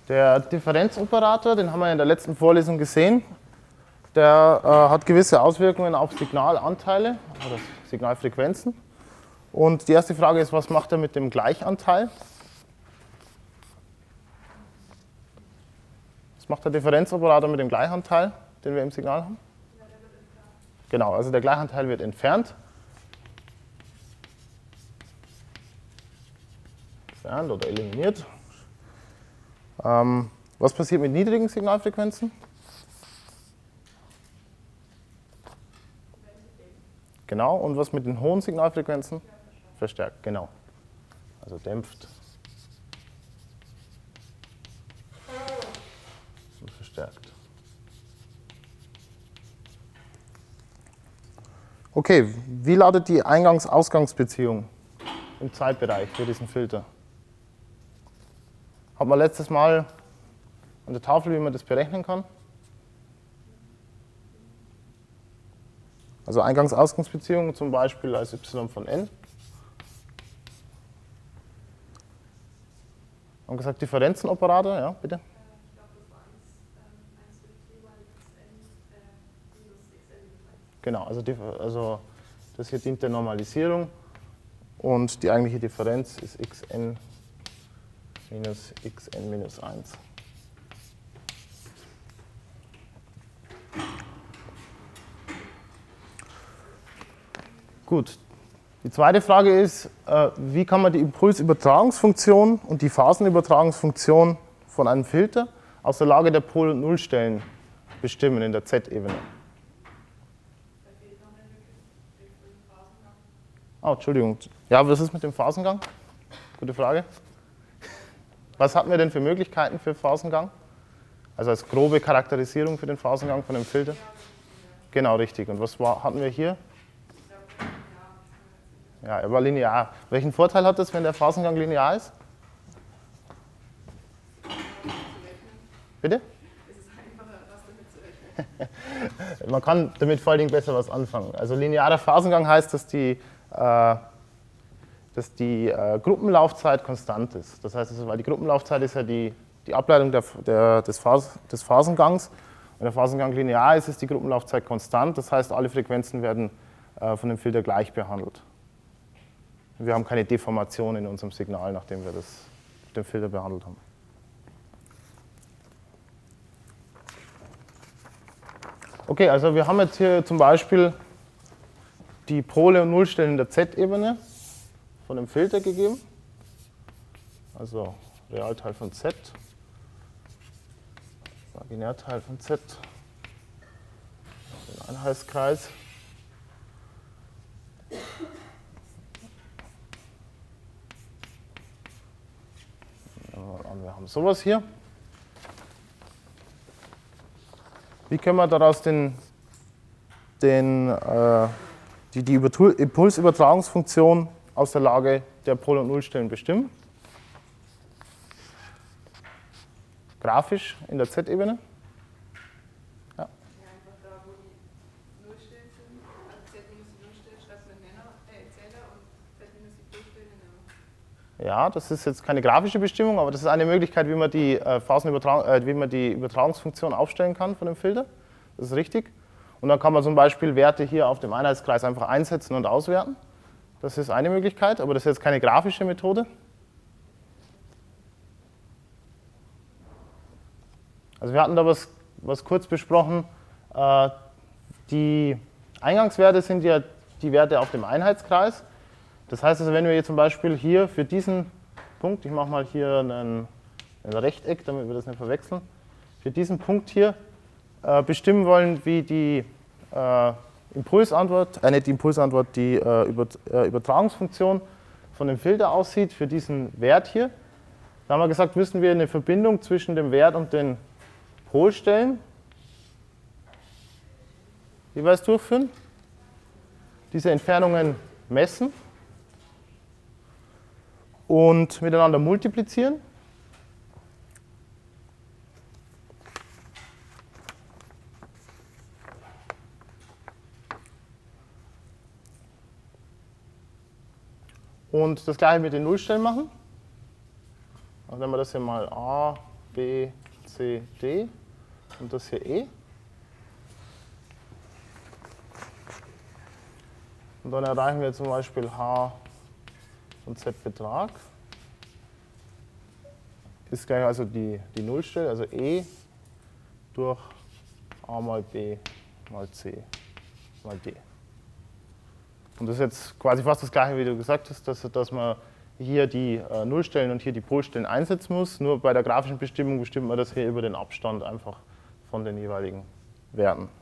Der Differenzoperator, den haben wir in der letzten Vorlesung gesehen, der hat gewisse Auswirkungen auf Signalanteile oder Signalfrequenzen. Und die erste Frage ist, was macht er mit dem Gleichanteil? Was macht der Differenzoperator mit dem Gleichanteil, den wir im Signal haben? Genau, also der Gleichanteil wird entfernt. Entfernt oder eliminiert. Was passiert mit niedrigen Signalfrequenzen? Genau, und was mit den hohen Signalfrequenzen? Verstärkt, genau. Also dämpft und verstärkt. Okay, wie lautet die Eingangs-Ausgangsbeziehung im Zeitbereich für diesen Filter? Hat man letztes Mal an der Tafel, wie man das berechnen kann? Also Eingangs-Ausgangsbeziehung zum Beispiel als y von n. Haben gesagt Differenzenoperator, ja, bitte? Ich glaube, das war 1 durch t, weil xn minus xn. Genau, also das hier dient der Normalisierung und die eigentliche Differenz ist xn minus xn minus 1. Gut, die zweite Frage ist, wie kann man die Impulsübertragungsfunktion und die Phasenübertragungsfunktion von einem Filter aus der Lage der Pol- und Nullstellen bestimmen in der Z-Ebene? Oh, Entschuldigung. Ja, was ist mit dem Phasengang? Gute Frage. Was hatten wir denn für Möglichkeiten für Phasengang? Also als grobe Charakterisierung für den Phasengang von dem Filter? Genau, richtig. Und was hatten wir hier? Ja, er war linear. Welchen Vorteil hat das, wenn der Phasengang linear ist? Bitte? Es ist einfacher, was damit zu rechnen. Man kann damit vor allen Dingen besser was anfangen. Also linearer Phasengang heißt, dass die Gruppenlaufzeit konstant ist. Das heißt, weil die Gruppenlaufzeit ist ja die Ableitung des Phasengangs. Wenn der Phasengang linear ist, ist die Gruppenlaufzeit konstant. Das heißt, alle Frequenzen werden von dem Filter gleich behandelt. Wir haben keine Deformation in unserem Signal, nachdem wir das mit dem Filter behandelt haben. Okay, also wir haben jetzt hier zum Beispiel die Pole und Nullstellen in der Z-Ebene von dem Filter gegeben. Also Realteil von Z, Imaginärteil von Z, den Einheitskreis. Wir haben sowas hier. Wie können wir daraus die Impulsübertragungsfunktion aus der Lage der Pol- und Nullstellen bestimmen? Grafisch in der Z-Ebene? Ja. Ja, einfach da, wo die Nullstellen sind. Also z minus die Nullstellen schreibt man in Zähler und z minus die Plussstellen in Nenner. Ja, das ist jetzt keine grafische Bestimmung, aber das ist eine Möglichkeit, wie man die Übertragungsfunktion aufstellen kann von dem Filter. Das ist richtig. Und dann kann man zum Beispiel Werte hier auf dem Einheitskreis einfach einsetzen und auswerten. Das ist eine Möglichkeit, aber das ist jetzt keine grafische Methode. Also wir hatten da was kurz besprochen. Die Eingangswerte sind ja die Werte auf dem Einheitskreis. Das heißt also, wenn wir jetzt zum Beispiel hier für diesen Punkt, ich mache mal hier ein Rechteck, damit wir das nicht verwechseln, für diesen Punkt hier bestimmen wollen, wie die Impulsantwort, die Übertragungsfunktion von dem Filter aussieht für diesen Wert hier. Da haben wir gesagt, müssen wir eine Verbindung zwischen dem Wert und den Polstellen jeweils durchführen, diese Entfernungen messen und miteinander multiplizieren. Und das gleiche mit den Nullstellen machen. Also wenn wir das hier mal A B, C, D und das hier E. Und dann erreichen wir zum Beispiel H und Z Betrag. Ist gleich also die Nullstelle, also E durch A mal B mal C mal D. Und das ist jetzt quasi fast das gleiche, wie du gesagt hast, dass man hier die Nullstellen und hier die Polstellen einsetzen muss. Nur bei der grafischen Bestimmung bestimmt man das hier über den Abstand einfach von den jeweiligen Werten.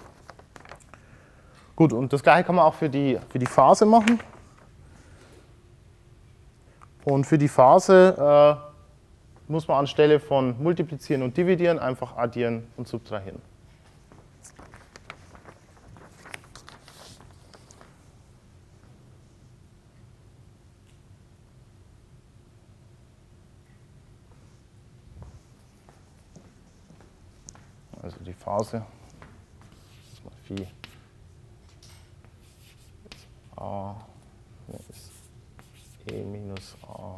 Gut, und das gleiche kann man auch für die Phase machen. Und für die Phase muss man anstelle von multiplizieren und dividieren einfach addieren und subtrahieren. Also die Phase, das ist mal Phi A ist E minus A.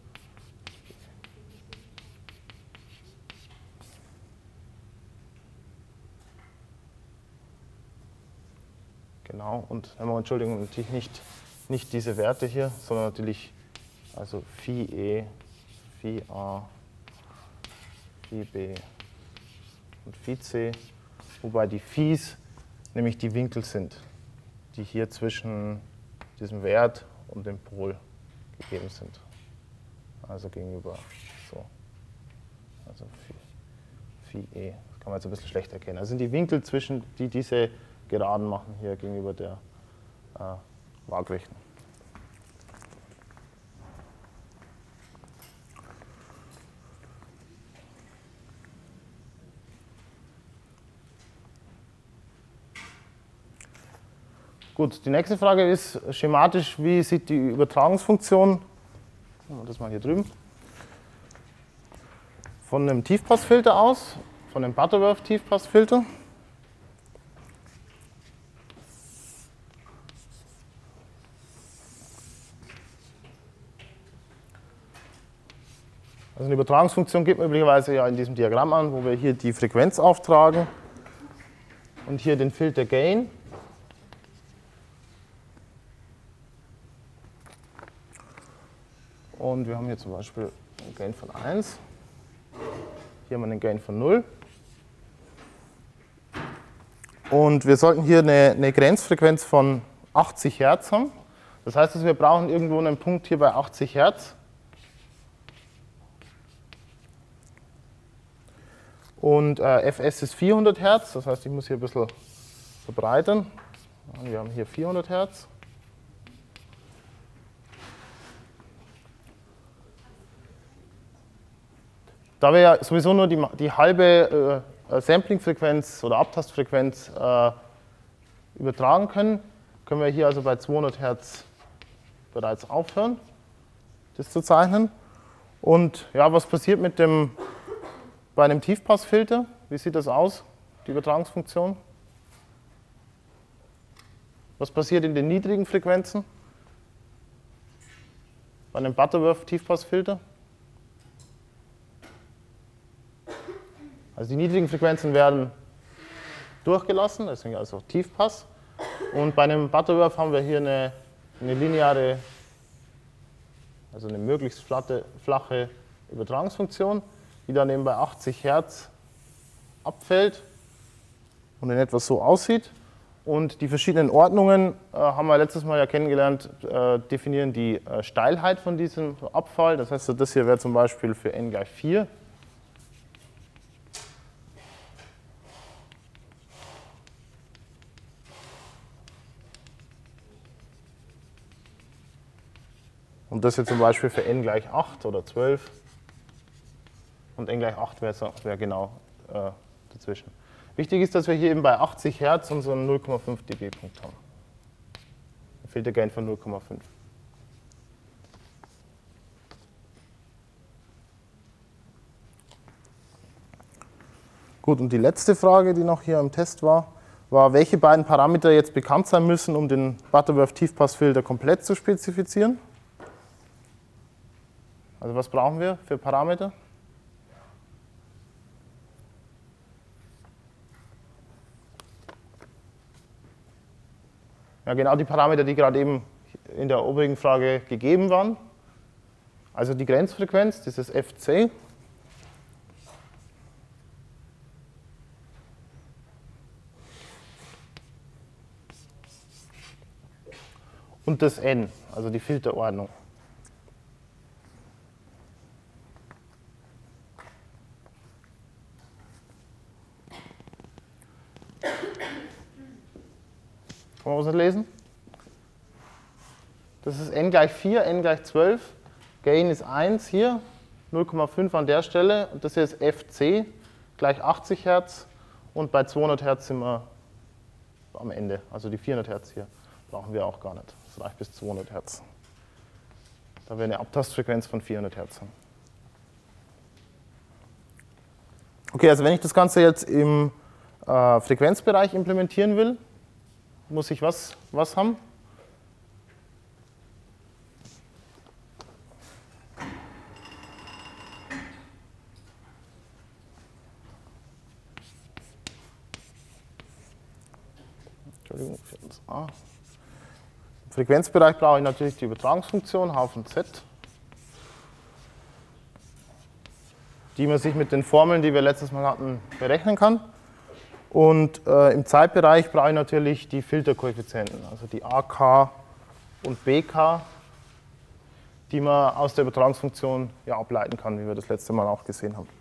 Genau, und Entschuldigung, natürlich nicht diese Werte hier, sondern natürlich also Phi E, Phi A, Phi B und Phi C, wobei die Phis nämlich die Winkel sind, die hier zwischen diesem Wert und dem Pol gegeben sind. Also gegenüber so. Also Phi E, das kann man jetzt ein bisschen schlecht erkennen. Also sind die Winkel zwischen, die diese Geraden machen hier gegenüber der Waagrechten. Gut, die nächste Frage ist schematisch, wie sieht die Übertragungsfunktion, das mal hier drüben, von einem Tiefpassfilter aus, von einem Butterworth-Tiefpassfilter. Also eine Übertragungsfunktion gibt man üblicherweise ja in diesem Diagramm an, wo wir hier die Frequenz auftragen und hier den Filter Gain. Und wir haben hier zum Beispiel einen Gain von 1. Hier haben wir einen Gain von 0. Und wir sollten hier eine Grenzfrequenz von 80 Hertz haben. Das heißt, wir brauchen irgendwo einen Punkt hier bei 80 Hertz. Und Fs ist 400 Hertz, das heißt, ich muss hier ein bisschen verbreitern. Wir haben hier 400 Hertz. Da wir ja sowieso nur die halbe Sampling-Frequenz oder Abtastfrequenz übertragen können, können wir hier also bei 200 Hertz bereits aufhören, das zu zeichnen. Und ja, was passiert bei einem Tiefpassfilter? Wie sieht das aus, die Übertragungsfunktion? Was passiert in den niedrigen Frequenzen? Bei einem Butterworth-Tiefpassfilter? Also die niedrigen Frequenzen werden durchgelassen, deswegen also Tiefpass. Und bei einem Butterworth haben wir hier eine lineare, also eine möglichst flache Übertragungsfunktion, die dann eben bei 80 Hertz abfällt und in etwa so aussieht. Und die verschiedenen Ordnungen haben wir letztes Mal ja kennengelernt, definieren die Steilheit von diesem Abfall. Das heißt, das hier wäre zum Beispiel für n gleich 4. Und das hier zum Beispiel für n gleich 8 oder 12. Und n gleich 8 wäre genau dazwischen. Wichtig ist, dass wir hier eben bei 80 Hertz unseren 0,5 dB-Punkt haben. Da fehlt der Gain von 0,5. Gut, und die letzte Frage, die noch hier im Test war, welche beiden Parameter jetzt bekannt sein müssen, um den Butterworth-Tiefpassfilter komplett zu spezifizieren. Also was brauchen wir für Parameter? Ja, genau die Parameter, die gerade eben in der obigen Frage gegeben waren. Also die Grenzfrequenz, dieses Fc. Und das N, also die Filterordnung. Kann man was nicht lesen? Das ist n gleich 4, n gleich 12. Gain ist 1 hier, 0,5 an der Stelle. Und das hier ist Fc gleich 80 Hertz. Und bei 200 Hertz sind wir am Ende. Also die 400 Hertz hier brauchen wir auch gar nicht. Das reicht bis 200 Hertz. Da wir eine Abtastfrequenz von 400 Hertz haben. Okay, also wenn ich das Ganze jetzt im Frequenzbereich implementieren will, muss ich was haben? Entschuldigung, im Frequenzbereich brauche ich natürlich die Übertragungsfunktion H von Z, die man sich mit den Formeln, die wir letztes Mal hatten, berechnen kann. Und im Zeitbereich brauche ich natürlich die Filterkoeffizienten, also die AK und BK, die man aus der Übertragungsfunktion ja ableiten kann, wie wir das letzte Mal auch gesehen haben.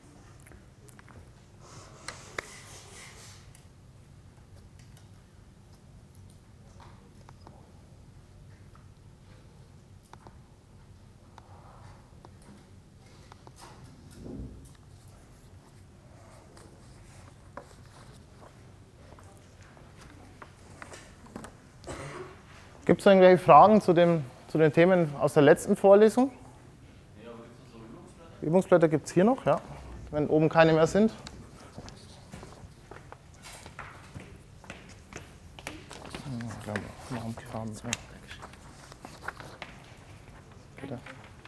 Gibt es irgendwelche Fragen zu den Themen aus der letzten Vorlesung? Ja, aber gibt es noch so Übungsblätter? Übungsblätter gibt es hier noch, ja, wenn oben keine mehr sind. Bitte.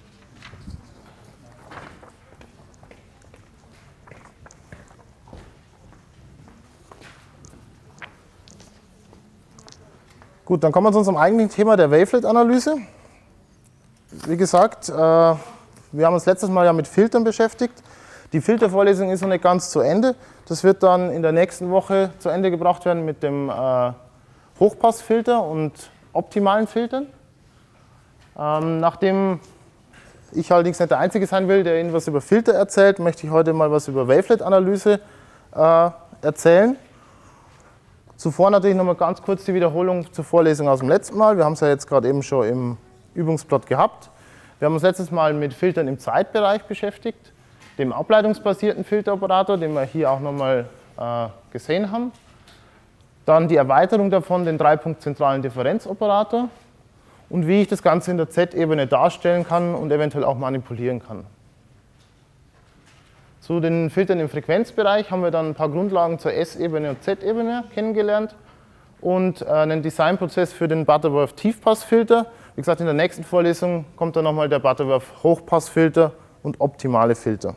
Gut, dann kommen wir zu unserem eigentlichen Thema der Wavelet-Analyse. Wie gesagt, wir haben uns letztes Mal ja mit Filtern beschäftigt. Die Filtervorlesung ist noch nicht ganz zu Ende. Das wird dann in der nächsten Woche zu Ende gebracht werden mit dem Hochpassfilter und optimalen Filtern. Nachdem ich allerdings nicht der Einzige sein will, der Ihnen was über Filter erzählt, möchte ich heute mal was über Wavelet-Analyse erzählen. Zuvor natürlich nochmal ganz kurz die Wiederholung zur Vorlesung aus dem letzten Mal. Wir haben es ja jetzt gerade eben schon im Übungsblatt gehabt. Wir haben uns letztes Mal mit Filtern im Zeitbereich beschäftigt, dem ableitungsbasierten Filteroperator, den wir hier auch nochmal gesehen haben. Dann die Erweiterung davon, den dreipunktzentralen Differenzoperator und wie ich das Ganze in der Z-Ebene darstellen kann und eventuell auch manipulieren kann. Zu den Filtern im Frequenzbereich haben wir dann ein paar Grundlagen zur S-Ebene und Z-Ebene kennengelernt und einen Designprozess für den Butterworth-Tiefpassfilter. Wie gesagt, in der nächsten Vorlesung kommt dann nochmal der Butterworth-Hochpassfilter und optimale Filter.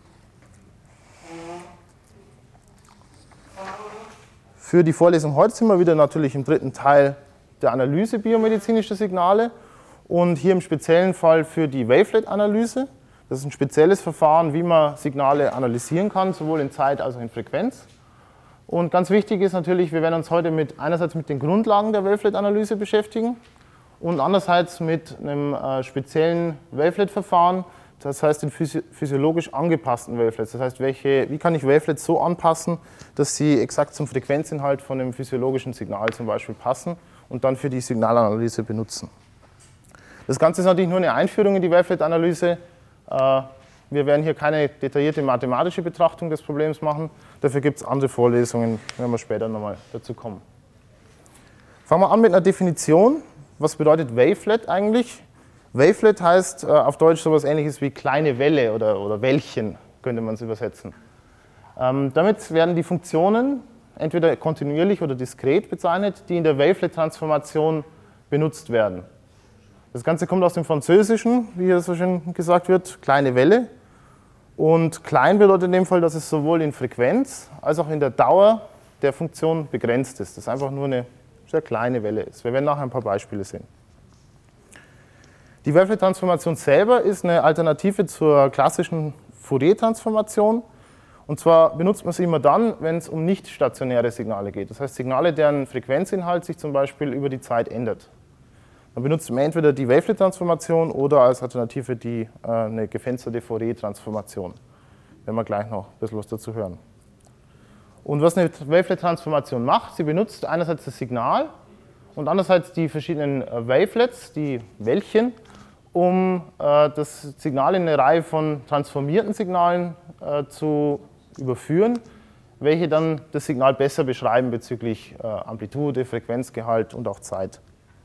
Für die Vorlesung heute sind wir wieder natürlich im dritten Teil der Analyse biomedizinischer Signale und hier im speziellen Fall für die Wavelet-Analyse. Das ist ein spezielles Verfahren, wie man Signale analysieren kann, sowohl in Zeit als auch in Frequenz. Und ganz wichtig ist natürlich, wir werden uns heute einerseits mit den Grundlagen der Wavelet-Analyse beschäftigen und andererseits mit einem speziellen Wavelet-Verfahren, das heißt den physiologisch angepassten Wavelets. Das heißt, wie kann ich Wavelets so anpassen, dass sie exakt zum Frequenzinhalt von einem physiologischen Signal zum Beispiel passen und dann für die Signalanalyse benutzen. Das Ganze ist natürlich nur eine Einführung in die Wavelet-Analyse. Wir werden hier keine detaillierte mathematische Betrachtung des Problems machen. Dafür gibt es andere Vorlesungen, wenn wir später nochmal dazu kommen. Fangen wir an mit einer Definition. Was bedeutet Wavelet eigentlich? Wavelet heißt auf Deutsch sowas Ähnliches wie kleine Welle oder Wellchen, könnte man es übersetzen. Damit werden die Funktionen entweder kontinuierlich oder diskret bezeichnet, die in der Wavelet-Transformation benutzt werden. Das Ganze kommt aus dem Französischen, wie hier so schön gesagt wird, kleine Welle. Und klein bedeutet in dem Fall, dass es sowohl in Frequenz als auch in der Dauer der Funktion begrenzt ist. Das ist einfach nur eine sehr kleine Welle ist. Wir werden nachher ein paar Beispiele sehen. Die Wavelet-Transformation selber ist eine Alternative zur klassischen Fourier-Transformation. Und zwar benutzt man sie immer dann, wenn es um nicht stationäre Signale geht. Das heißt Signale, deren Frequenzinhalt sich zum Beispiel über die Zeit ändert. Dann benutzt man entweder die Wavelet-Transformation oder als Alternative eine gefensterte Fourier-Transformation. Werden wir gleich noch ein bisschen was dazu hören. Und was eine Wavelet-Transformation macht, sie benutzt einerseits das Signal und andererseits die verschiedenen Wavelets, die Wellchen, um das Signal in eine Reihe von transformierten Signalen zu überführen, welche dann das Signal besser beschreiben bezüglich Amplitude, Frequenzgehalt und auch Zeit.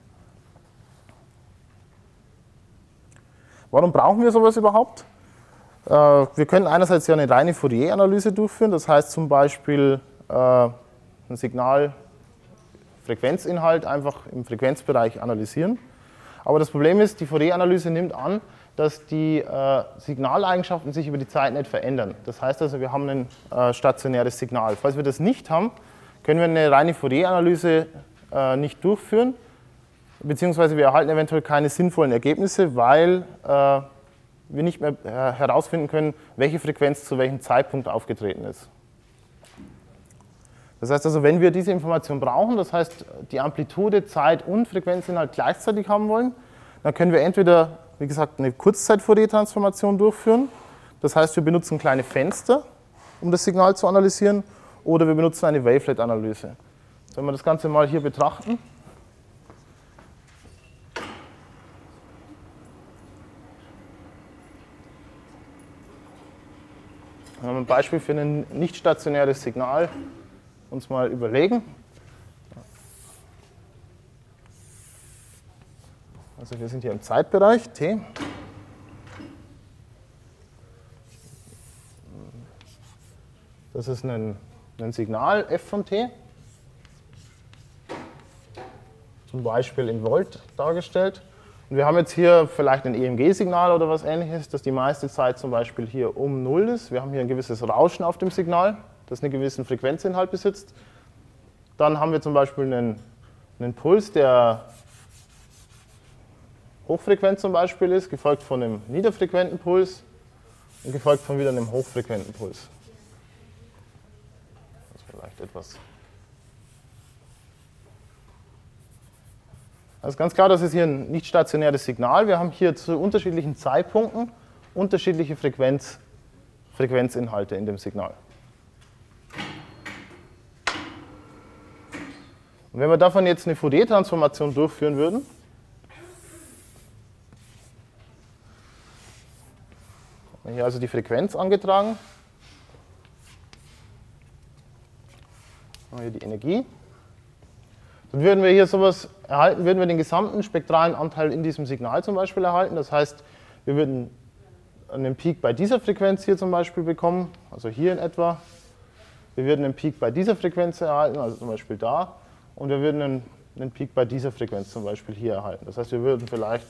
Warum brauchen wir sowas überhaupt? Wir können einerseits ja eine reine Fourier-Analyse durchführen, das heißt zum Beispiel ein Signal Frequenzinhalt einfach im Frequenzbereich analysieren. Aber das Problem ist, die Fourier-Analyse nimmt an, dass die Signaleigenschaften sich über die Zeit nicht verändern. Das heißt also, wir haben ein stationäres Signal. Falls wir das nicht haben, können wir eine reine Fourier-Analyse nicht durchführen, beziehungsweise wir erhalten eventuell keine sinnvollen Ergebnisse, weil wir nicht mehr herausfinden können, welche Frequenz zu welchem Zeitpunkt aufgetreten ist. Das heißt also, wenn wir diese Information brauchen, das heißt die Amplitude, Zeit und Frequenzinhalt gleichzeitig haben wollen, dann können wir entweder, wie gesagt, eine Kurzzeit-Fourier-Transformation durchführen. Das heißt, wir benutzen kleine Fenster, um das Signal zu analysieren, oder wir benutzen eine Wavelet-Analyse. Wenn wir das Ganze mal hier betrachten. Dann haben wir ein Beispiel für ein nicht stationäres Signal uns mal überlegen. Also wir sind hier im Zeitbereich, t. Das ist ein Signal f von t, zum Beispiel in Volt dargestellt. Und wir haben jetzt hier vielleicht ein EMG-Signal oder was Ähnliches, das die meiste Zeit zum Beispiel hier um 0 ist. Wir haben hier ein gewisses Rauschen auf dem Signal, das einen gewissen Frequenzinhalt besitzt. Dann haben wir zum Beispiel einen Puls, der hochfrequent zum Beispiel ist, gefolgt von einem niederfrequenten Puls und gefolgt von wieder einem hochfrequenten Puls. Das ist vielleicht etwas. Also ganz klar, das ist hier ein nicht stationäres Signal. Wir haben hier zu unterschiedlichen Zeitpunkten unterschiedliche Frequenzinhalte in dem Signal. Und wenn wir davon jetzt eine Fourier-Transformation durchführen würden, hier also die Frequenz angetragen, hier die Energie, dann würden wir hier sowas erhalten, würden wir den gesamten spektralen Anteil in diesem Signal zum Beispiel erhalten. Das heißt, wir würden einen Peak bei dieser Frequenz hier zum Beispiel bekommen, also hier in etwa. Wir würden einen Peak bei dieser Frequenz erhalten, also zum Beispiel da. Und wir würden einen Peak bei dieser Frequenz zum Beispiel hier erhalten. Das heißt, wir würden vielleicht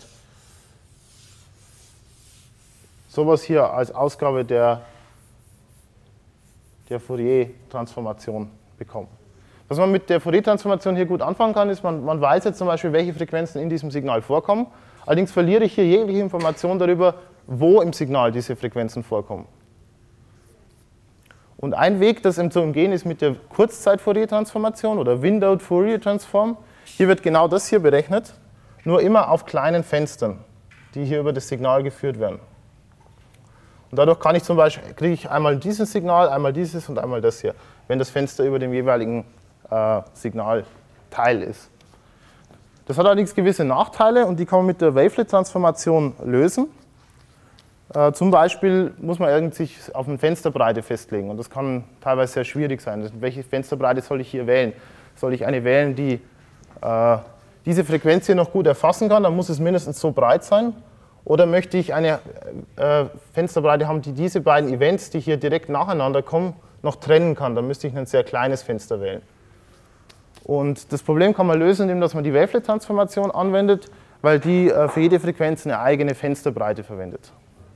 sowas hier als Ausgabe der Fourier-Transformation bekommen. Was man mit der Fourier-Transformation hier gut anfangen kann, ist, man weiß jetzt zum Beispiel, welche Frequenzen in diesem Signal vorkommen. Allerdings verliere ich hier jegliche Information darüber, wo im Signal diese Frequenzen vorkommen. Und ein Weg, das zu umgehen, ist mit der Kurzzeit-Fourier-Transformation oder Windowed Fourier Transform. Hier wird genau das hier berechnet, nur immer auf kleinen Fenstern, die hier über das Signal geführt werden. Und dadurch kann ich zum Beispiel, kriege ich einmal dieses Signal, einmal dieses und einmal das hier, wenn das Fenster über dem jeweiligen Signalteil ist. Das hat allerdings gewisse Nachteile und die kann man mit der Wavelet-Transformation lösen. Zum Beispiel muss man sich auf eine Fensterbreite festlegen und das kann teilweise sehr schwierig sein. Welche Fensterbreite soll ich hier wählen? Soll ich eine wählen, die diese Frequenz hier noch gut erfassen kann, dann muss es mindestens so breit sein. Oder möchte ich eine Fensterbreite haben, die diese beiden Events, die hier direkt nacheinander kommen, noch trennen kann? Dann müsste ich ein sehr kleines Fenster wählen. Und das Problem kann man lösen, indem man die Wavelet-Transformation anwendet, weil die für jede Frequenz eine eigene Fensterbreite verwendet.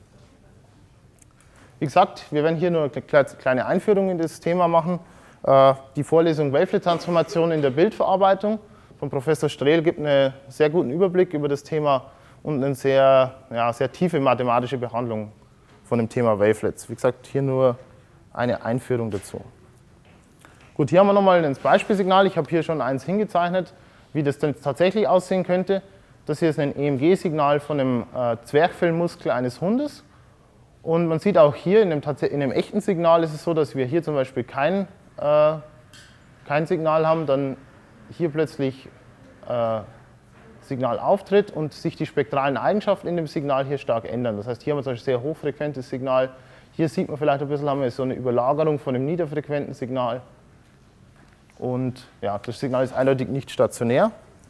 Wie gesagt, wir werden hier nur eine kleine Einführung in das Thema machen. Die Vorlesung Wavelet-Transformation in der Bildverarbeitung von Professor Strehl gibt einen sehr guten Überblick über das Thema und eine sehr tiefe mathematische Behandlung von dem Thema Wavelets. Wie gesagt, hier nur eine Einführung dazu. Gut, hier haben wir nochmal ein Beispielsignal. Ich habe hier schon eins hingezeichnet, wie das denn tatsächlich aussehen könnte. Das hier ist ein EMG-Signal von einem Zwerchfellmuskel eines Hundes. Und man sieht auch hier in dem echten Signal ist es so, dass wir hier zum Beispiel kein Signal haben, dann hier plötzlich Signal auftritt und sich die spektralen Eigenschaften in dem Signal hier stark ändern. Das heißt, hier haben wir zum Beispiel sehr hochfrequentes Signal. Hier sieht man vielleicht ein bisschen, haben wir so eine Überlagerung von dem niederfrequenten Signal. Und ja, das Signal ist eindeutig nicht stationär.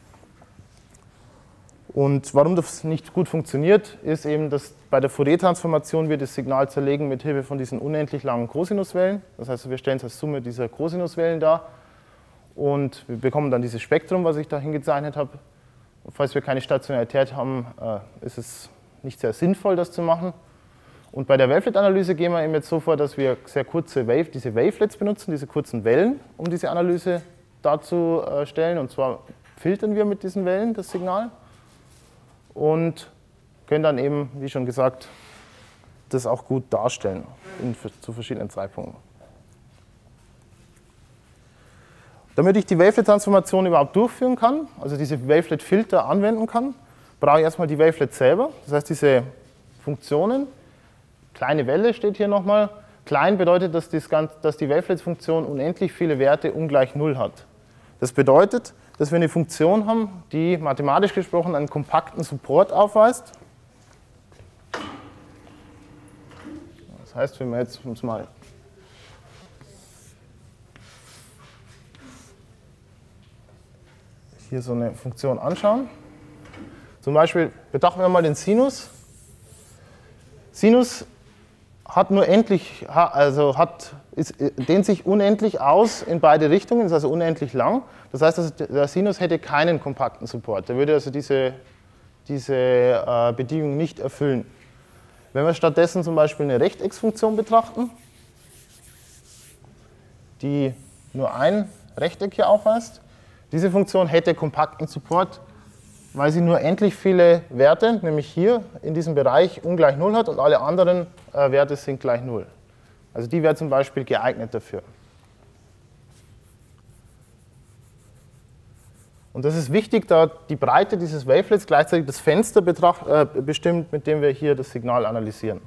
Und warum das nicht gut funktioniert, ist eben, dass bei der Fourier-Transformation wir das Signal zerlegen mit Hilfe von diesen unendlich langen Kosinuswellen. Das heißt, wir stellen es als Summe dieser Kosinuswellen dar und wir bekommen dann dieses Spektrum, was ich da hingezeichnet habe. Falls wir keine Stationarität haben, ist es nicht sehr sinnvoll, das zu machen. Und bei der Wavelet-Analyse gehen wir eben jetzt so vor, dass wir sehr kurze diese Wavelets benutzen, diese kurzen Wellen, um diese Analyse darzustellen. Und zwar filtern wir mit diesen Wellen das Signal und können dann eben, wie schon gesagt, das auch gut darstellen zu verschiedenen Zeitpunkten. Damit ich die Wavelet-Transformation überhaupt durchführen kann, also diese Wavelet-Filter anwenden kann, brauche ich erstmal die Wavelets selber. Das heißt, diese Funktionen, kleine Welle steht hier nochmal, klein bedeutet, dass die Wavelets-Funktion unendlich viele Werte ungleich 0 hat. Das bedeutet, dass wir eine Funktion haben, die mathematisch gesprochen einen kompakten Support aufweist. Das heißt, wenn wir jetzt uns mal hier so eine Funktion anschauen, zum Beispiel betrachten wir mal den Sinus. Sinus hat nur endlich, dehnt sich unendlich aus in beide Richtungen, ist also unendlich lang. Das heißt, der Sinus hätte keinen kompakten Support. Der würde also diese Bedingung nicht erfüllen. Wenn wir stattdessen zum Beispiel eine Rechtecksfunktion betrachten, die nur ein Rechteck hier aufweist, diese Funktion hätte kompakten Support, weil sie nur endlich viele Werte, nämlich hier in diesem Bereich, ungleich 0 hat und alle anderen Werte sind gleich 0. Also die wäre zum Beispiel geeignet dafür. Und das ist wichtig, da die Breite dieses Wavelets gleichzeitig das Fenster bestimmt, mit dem wir hier das Signal analysieren.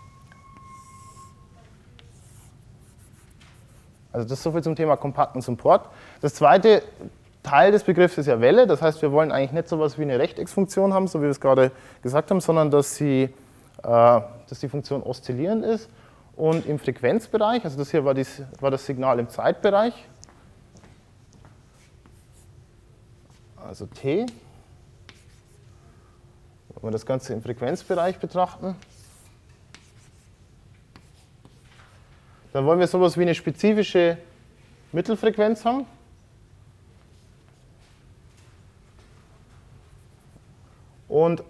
Also das ist soviel zum Thema kompakten Support. Das zweite Teil des Begriffs ist ja Welle, das heißt, wir wollen eigentlich nicht so etwas wie eine Rechtecksfunktion haben, so wie wir es gerade gesagt haben, sondern dass die Funktion oszillierend ist und im Frequenzbereich, also das hier war das Signal im Zeitbereich, also t, wenn wir das Ganze im Frequenzbereich betrachten, dann wollen wir sowas wie eine spezifische Mittelfrequenz haben. Und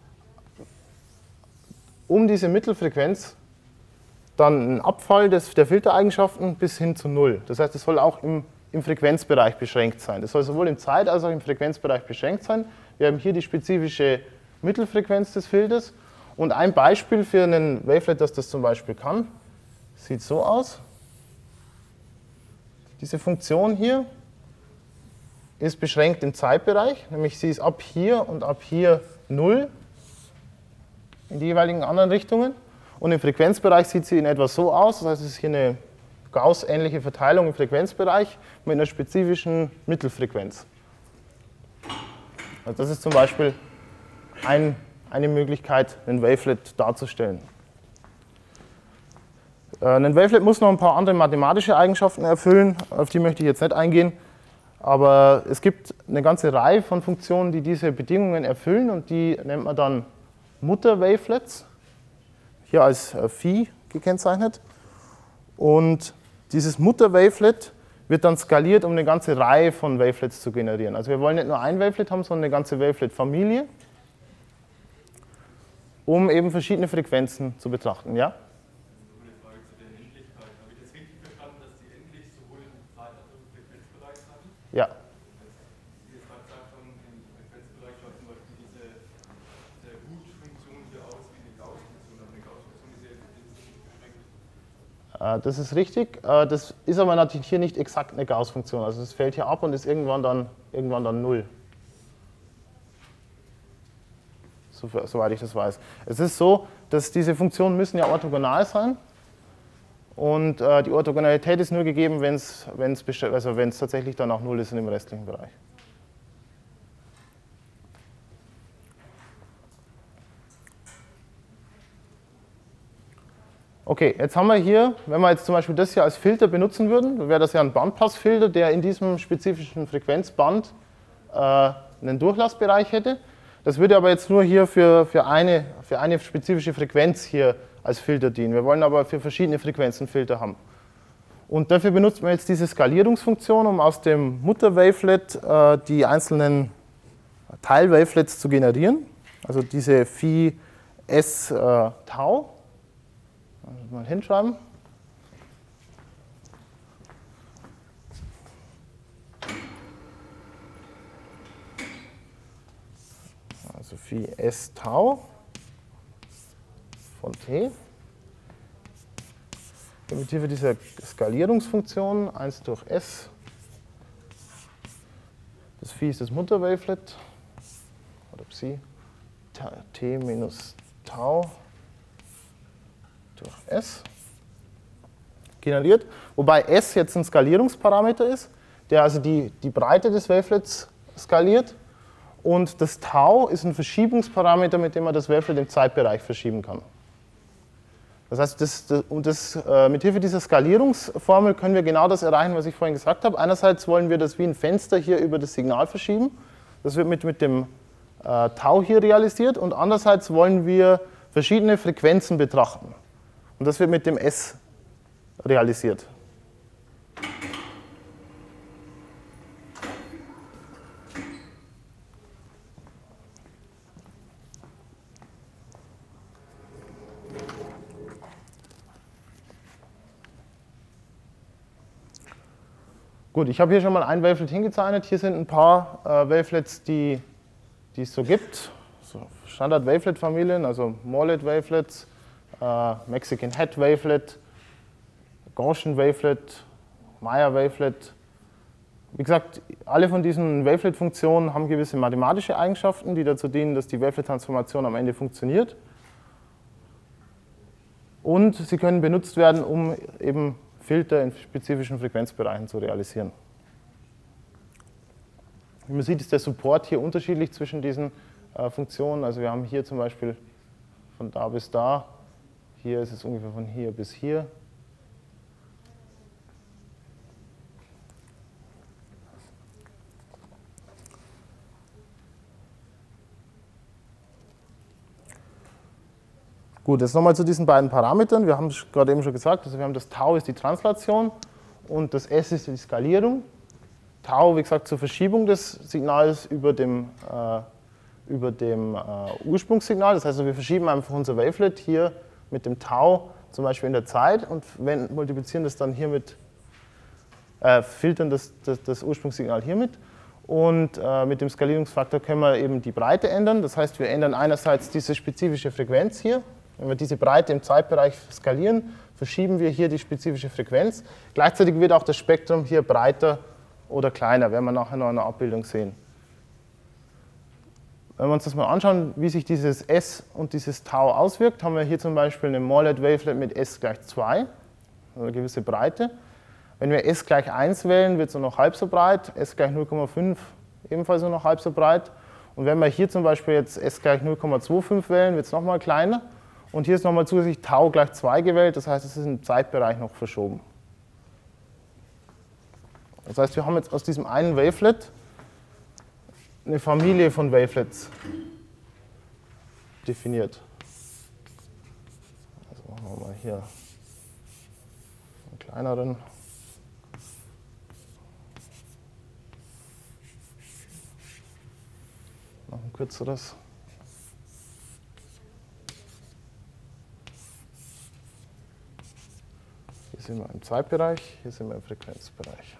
um diese Mittelfrequenz dann ein Abfall der Filtereigenschaften bis hin zu 0. Das heißt, es soll auch im Frequenzbereich beschränkt sein. Das soll sowohl im Zeit- als auch im Frequenzbereich beschränkt sein. Wir haben hier die spezifische Mittelfrequenz des Filters. Und ein Beispiel für einen Wavelet, das zum Beispiel kann, sieht so aus. Diese Funktion hier ist beschränkt im Zeitbereich, nämlich sie ist ab hier und ab hier 0 in die jeweiligen anderen Richtungen. Und im Frequenzbereich sieht sie in etwa so aus, das heißt, es ist hier eine Gauss-ähnliche Verteilung im Frequenzbereich mit einer spezifischen Mittelfrequenz. Also das ist zum Beispiel eine Möglichkeit, ein Wavelet darzustellen. Ein Wavelet muss noch ein paar andere mathematische Eigenschaften erfüllen, auf die möchte ich jetzt nicht eingehen. Aber es gibt eine ganze Reihe von Funktionen, die diese Bedingungen erfüllen und die nennt man dann Mutter-Wavelets, hier als Phi gekennzeichnet. Und dieses Mutter-Wavelet wird dann skaliert, um eine ganze Reihe von Wavelets zu generieren. Also wir wollen nicht nur ein Wavelet haben, sondern eine ganze Wavelet-Familie, um eben verschiedene Frequenzen zu betrachten. Ja? Eine Frage zu der Endlichkeit. Habe ich das richtig verstanden, dass die endlich sowohl im Zeit- als auch im Frequenzbereich sind? Ja. Wie es gerade Das ist richtig. Das ist aber natürlich hier nicht exakt eine Gauß-Funktion. Also es fällt hier ab und ist irgendwann dann 0. Soweit ich das weiß. Es ist so, dass diese Funktionen müssen ja orthogonal sein. Und die Orthogonalität ist nur gegeben, wenn es tatsächlich dann auch 0 ist in dem restlichen Bereich. Okay, jetzt haben wir hier, wenn wir jetzt zum Beispiel das hier als Filter benutzen würden, dann wäre das ja ein Bandpassfilter, der in diesem spezifischen Frequenzband einen Durchlassbereich hätte. Das würde aber jetzt nur hier für eine spezifische Frequenz hier als Filter dienen. Wir wollen aber für verschiedene Frequenzen Filter haben. Und dafür benutzt man jetzt diese Skalierungsfunktion, um aus dem Mutter-Wavelet die einzelnen Teil-Wavelets zu generieren. Also diese Phi S Tau. Mal hinschreiben. Also Phi S Tau von T. Mit Hilfe dieser Skalierungsfunktion 1 durch S. Das Phi ist das Mutter-Wavelet. Oder Psi. T minus Tau durch S generiert, wobei S jetzt ein Skalierungsparameter ist, der also die Breite des Wavelets skaliert, und das Tau ist ein Verschiebungsparameter, mit dem man das Wavelet im Zeitbereich verschieben kann. Das heißt, mit Hilfe dieser Skalierungsformel können wir genau das erreichen, was ich vorhin gesagt habe. Einerseits wollen wir das wie ein Fenster hier über das Signal verschieben, das wird mit dem Tau hier realisiert, und andererseits wollen wir verschiedene Frequenzen betrachten. Und das wird mit dem S realisiert. Gut, ich habe hier schon mal ein Wavelet hingezeichnet. Hier sind ein paar Wavelets, die es so gibt. So Standard-Wavelet-Familien, also Morlet-Wavelets, Mexican Head Wavelet, Gaussian Wavelet, Meyer Wavelet. Wie gesagt, alle von diesen Wavelet-Funktionen haben gewisse mathematische Eigenschaften, die dazu dienen, dass die Wavelet-Transformation am Ende funktioniert. Und sie können benutzt werden, um eben Filter in spezifischen Frequenzbereichen zu realisieren. Wie man sieht, ist der Support hier unterschiedlich zwischen diesen Funktionen. Also wir haben hier zum Beispiel von da bis da. Hier ist es ungefähr von hier bis hier. Gut, jetzt nochmal zu diesen beiden Parametern. Wir haben es gerade eben schon gesagt, also wir haben das Tau ist die Translation und das S ist die Skalierung. Tau, wie gesagt, zur Verschiebung des Signals über dem Ursprungssignal. Das heißt, wir verschieben einfach unser Wavelet hier mit dem Tau zum Beispiel in der Zeit und multiplizieren das dann hiermit, filtern das Ursprungssignal hiermit. Und mit dem Skalierungsfaktor können wir eben die Breite ändern. Das heißt, wir ändern einerseits diese spezifische Frequenz hier. Wenn wir diese Breite im Zeitbereich skalieren, verschieben wir hier die spezifische Frequenz. Gleichzeitig wird auch das Spektrum hier breiter oder kleiner, werden wir nachher noch in der Abbildung sehen. Wenn wir uns das mal anschauen, wie sich dieses S und dieses Tau auswirkt, haben wir hier zum Beispiel eine Morlet-Wavelet mit S gleich 2, also eine gewisse Breite. Wenn wir S gleich 1 wählen, wird es nur noch halb so breit, S gleich 0,5 ebenfalls nur noch halb so breit. Und wenn wir hier zum Beispiel jetzt S gleich 0,25 wählen, wird es nochmal kleiner. Und hier ist nochmal zusätzlich Tau gleich 2 gewählt, das heißt, es ist im Zeitbereich noch verschoben. Das heißt, wir haben jetzt aus diesem einen Wavelet eine Familie von Wavelets definiert. Also machen wir mal hier einen kleineren. Noch ein kürzeres. Hier sind wir im Zeitbereich, hier sind wir im Frequenzbereich.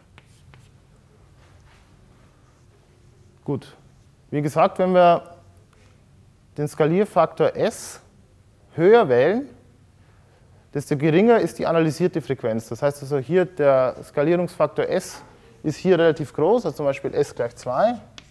Gut, wie gesagt, wenn wir den Skalierfaktor S höher wählen, desto geringer ist die analysierte Frequenz. Das heißt also hier der Skalierungsfaktor S ist hier relativ groß, also zum Beispiel S gleich 2,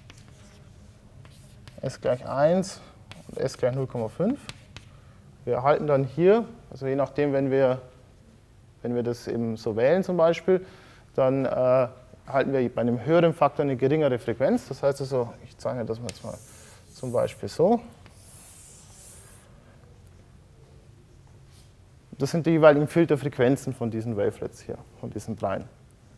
S gleich 1 und S gleich 0,5. Wir erhalten dann hier, also je nachdem, wenn wir das eben so wählen zum Beispiel, dann erhalten wir bei einem höheren Faktor eine geringere Frequenz. Das heißt also, ich zeichne das mal jetzt mal zum Beispiel so. Das sind die jeweiligen Filterfrequenzen von diesen Wavelets hier, von diesen dreien.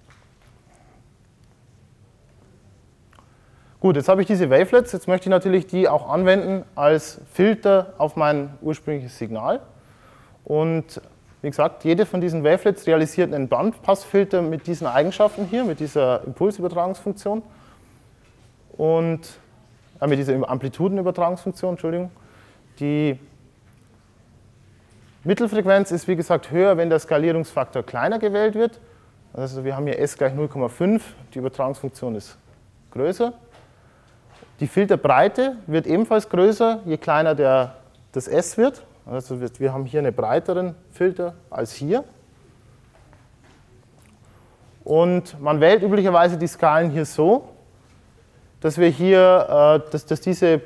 Gut, jetzt habe ich diese Wavelets, jetzt möchte ich natürlich die auch anwenden als Filter auf mein ursprüngliches Signal. Und wie gesagt, jede von diesen Wavelets realisiert einen Bandpassfilter mit diesen Eigenschaften hier, mit dieser Impulsübertragungsfunktion und mit dieser Amplitudenübertragungsfunktion, Entschuldigung. Die Mittelfrequenz ist wie gesagt höher, wenn der Skalierungsfaktor kleiner gewählt wird. Also wir haben hier S gleich 0,5, die Übertragungsfunktion ist größer. Die Filterbreite wird ebenfalls größer, je kleiner das S wird. Also wir haben hier einen breiteren Filter als hier. Und man wählt üblicherweise die Skalen hier so, dass wir hier, dass diese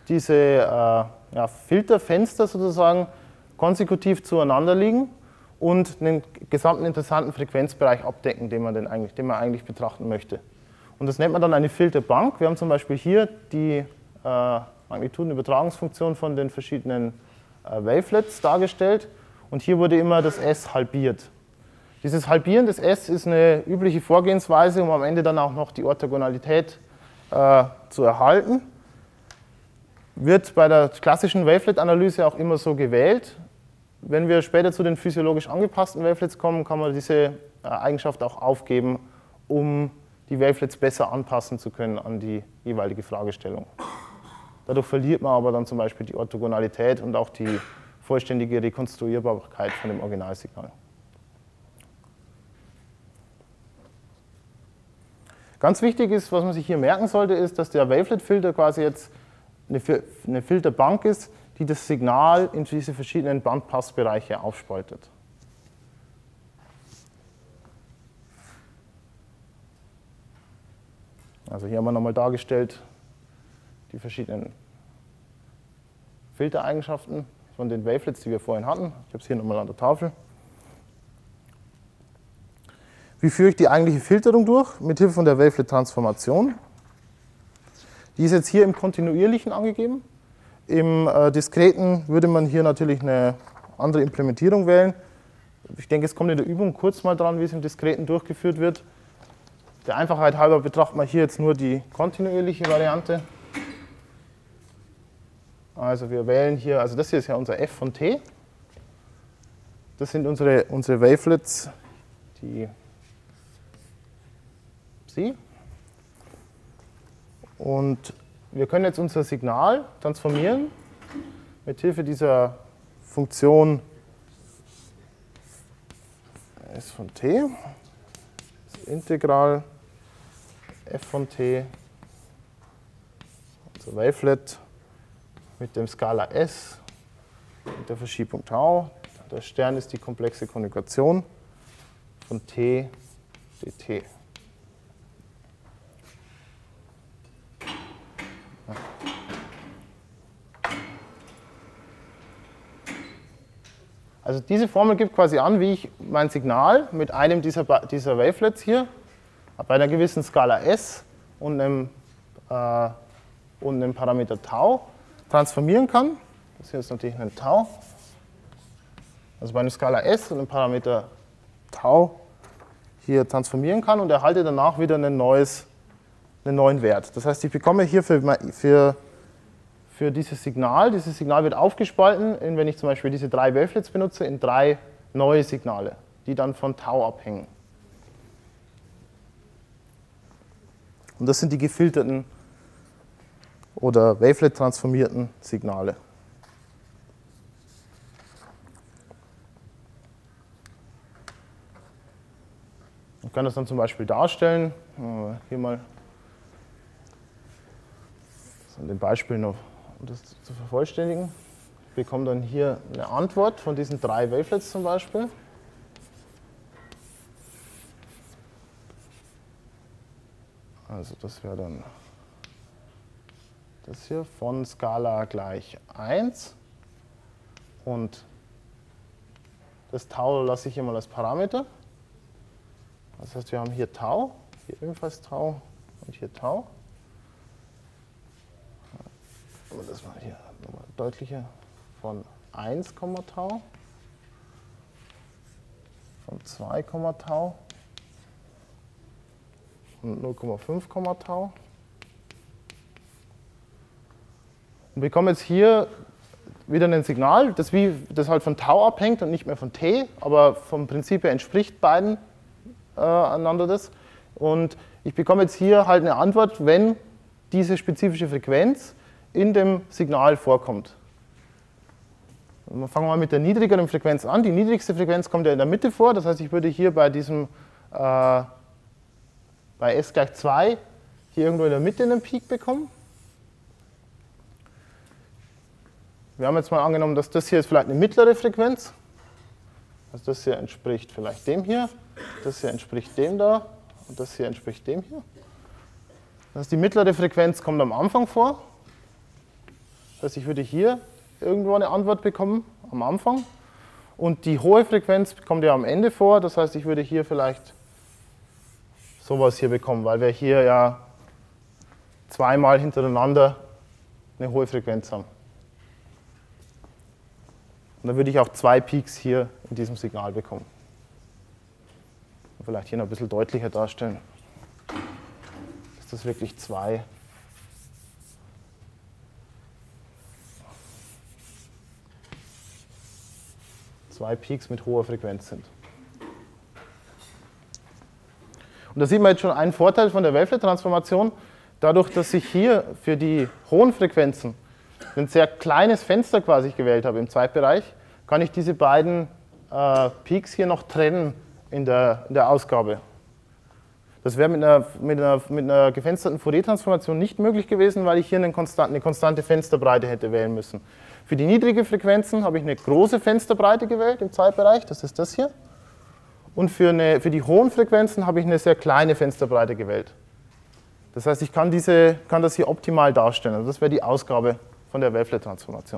Filterfenster sozusagen konsekutiv zueinander liegen und einen gesamten interessanten Frequenzbereich abdecken, den man eigentlich betrachten möchte. Und das nennt man dann eine Filterbank. Wir haben zum Beispiel hier die Magnitudenübertragungsfunktion von den verschiedenen Wavelets dargestellt und hier wurde immer das S halbiert. Dieses Halbieren des S ist eine übliche Vorgehensweise, um am Ende dann auch noch die Orthogonalität zu erhalten. Wird bei der klassischen Wavelet-Analyse auch immer so gewählt. Wenn wir später zu den physiologisch angepassten Wavelets kommen, kann man diese Eigenschaft auch aufgeben, um die Wavelets besser anpassen zu können an die jeweilige Fragestellung. Dadurch verliert man aber dann zum Beispiel die Orthogonalität und auch die vollständige Rekonstruierbarkeit von dem Originalsignal. Ganz wichtig ist, was man sich hier merken sollte, ist, dass der Wavelet-Filter quasi jetzt eine Filterbank ist, die das Signal in diese verschiedenen Bandpassbereiche aufspaltet. Also hier haben wir nochmal dargestellt die verschiedenen Filtereigenschaften von den Wavelets, die wir vorhin hatten. Ich habe es hier nochmal an der Tafel. Wie führe ich die eigentliche Filterung durch? Mithilfe von der Wavelet-Transformation. Die ist jetzt hier im Kontinuierlichen angegeben. Im Diskreten würde man hier natürlich eine andere Implementierung wählen. Ich denke, es kommt in der Übung kurz mal dran, wie es im Diskreten durchgeführt wird. Der Einfachheit halber betrachten wir hier jetzt nur die kontinuierliche Variante. Also wir wählen hier, also das hier ist ja unser f von t. Das sind unsere Wavelets, die Sie. Und wir können jetzt unser Signal transformieren mit Hilfe dieser Funktion s von t, das Integral f von t, unser Wavelet mit dem Skala s, mit der Verschiebung Tau. Der Stern ist die komplexe Konjugation von t dt. Also diese Formel gibt quasi an, wie ich mein Signal mit einem dieser Wavelets hier bei einer gewissen Skala S und einem Parameter Tau transformieren kann. Das hier ist natürlich ein Tau. Also bei einer Skala S und einem Parameter Tau hier transformieren kann und erhalte danach wieder einen neuen Wert. Das heißt, ich bekomme hier für dieses Signal wird aufgespalten, wenn ich zum Beispiel diese 3 Wavelets benutze, in 3 neue Signale, die dann von Tau abhängen. Und das sind die gefilterten oder Wavelet-transformierten Signale. Ich kann das dann zum Beispiel darstellen, hier mal an dem Beispiel noch, um das zu vervollständigen. bekomme dann hier eine Antwort von diesen 3 Wavelets zum Beispiel. Also das wäre dann das hier von Skala gleich 1 und das Tau lasse ich hier mal als Parameter. Das heißt, wir haben hier Tau, hier ebenfalls Tau und hier Tau. Aber das mal hier nochmal deutlicher. Von 1, Tau, von 2, Tau und 0,5, Tau. Und bekomme jetzt hier wieder ein Signal, das halt von Tau abhängt und nicht mehr von T, aber vom Prinzip her entspricht beiden einander das. Und ich bekomme jetzt hier halt eine Antwort, wenn diese spezifische Frequenz in dem Signal vorkommt. Fangen wir mal mit der niedrigeren Frequenz an. Die niedrigste Frequenz kommt ja in der Mitte vor, das heißt, ich würde hier bei diesem bei S gleich 2 hier irgendwo in der Mitte einen Peak bekommen. Wir haben jetzt mal angenommen, dass das hier ist vielleicht eine mittlere Frequenz. Also das hier entspricht vielleicht dem hier, das hier entspricht dem da und das hier entspricht dem hier. Das heißt, die mittlere Frequenz kommt am Anfang vor. Das heißt, ich würde hier irgendwo eine Antwort bekommen am Anfang. Und die hohe Frequenz kommt ja am Ende vor. Das heißt, ich würde hier vielleicht sowas hier bekommen, weil wir hier ja zweimal hintereinander eine hohe Frequenz haben. Und dann würde ich auch 2 Peaks hier in diesem Signal bekommen. Und vielleicht hier noch ein bisschen deutlicher darstellen. Ist das wirklich 2? Zwei Peaks mit hoher Frequenz sind. Und da sieht man jetzt schon einen Vorteil von der Wavelet-Transformation. Dadurch, dass ich hier für die hohen Frequenzen ein sehr kleines Fenster quasi gewählt habe im Zeitbereich, kann ich diese beiden Peaks hier noch trennen in der Ausgabe. Das wäre mit einer gefensterten Fourier-Transformation nicht möglich gewesen, weil ich hier eine konstante Fensterbreite hätte wählen müssen. Für die niedrigen Frequenzen habe ich eine große Fensterbreite gewählt im Zeitbereich, das ist das hier. Und für die hohen Frequenzen habe ich eine sehr kleine Fensterbreite gewählt. Das heißt, ich kann das hier optimal darstellen. Also das wäre die Ausgabe von der Wavelet-Transformation.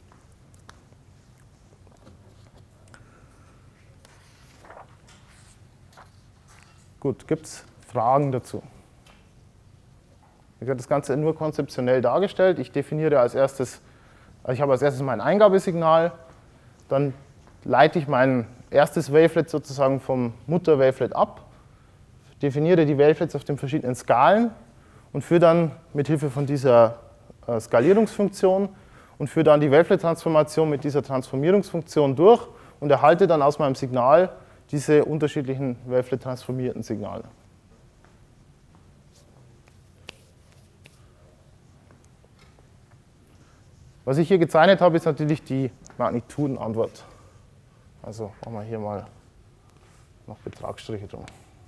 Gut, gibt es Fragen dazu? Ich habe das Ganze nur konzeptionell dargestellt. Ich definiere als erstes, ich habe als erstes mein Eingabesignal, dann leite ich mein erstes Wavelet sozusagen vom Mutter-Wavelet ab, definiere die Wavelets auf den verschiedenen Skalen und führe dann mit Hilfe von dieser Skalierungsfunktion und führe dann die Wavelet-Transformation mit dieser Transformierungsfunktion durch und erhalte dann aus meinem Signal diese unterschiedlichen Wavelet-transformierten Signale. Was ich hier gezeichnet habe, ist natürlich die Magnitudenantwort. Also machen wir hier mal noch Betragsstriche drum.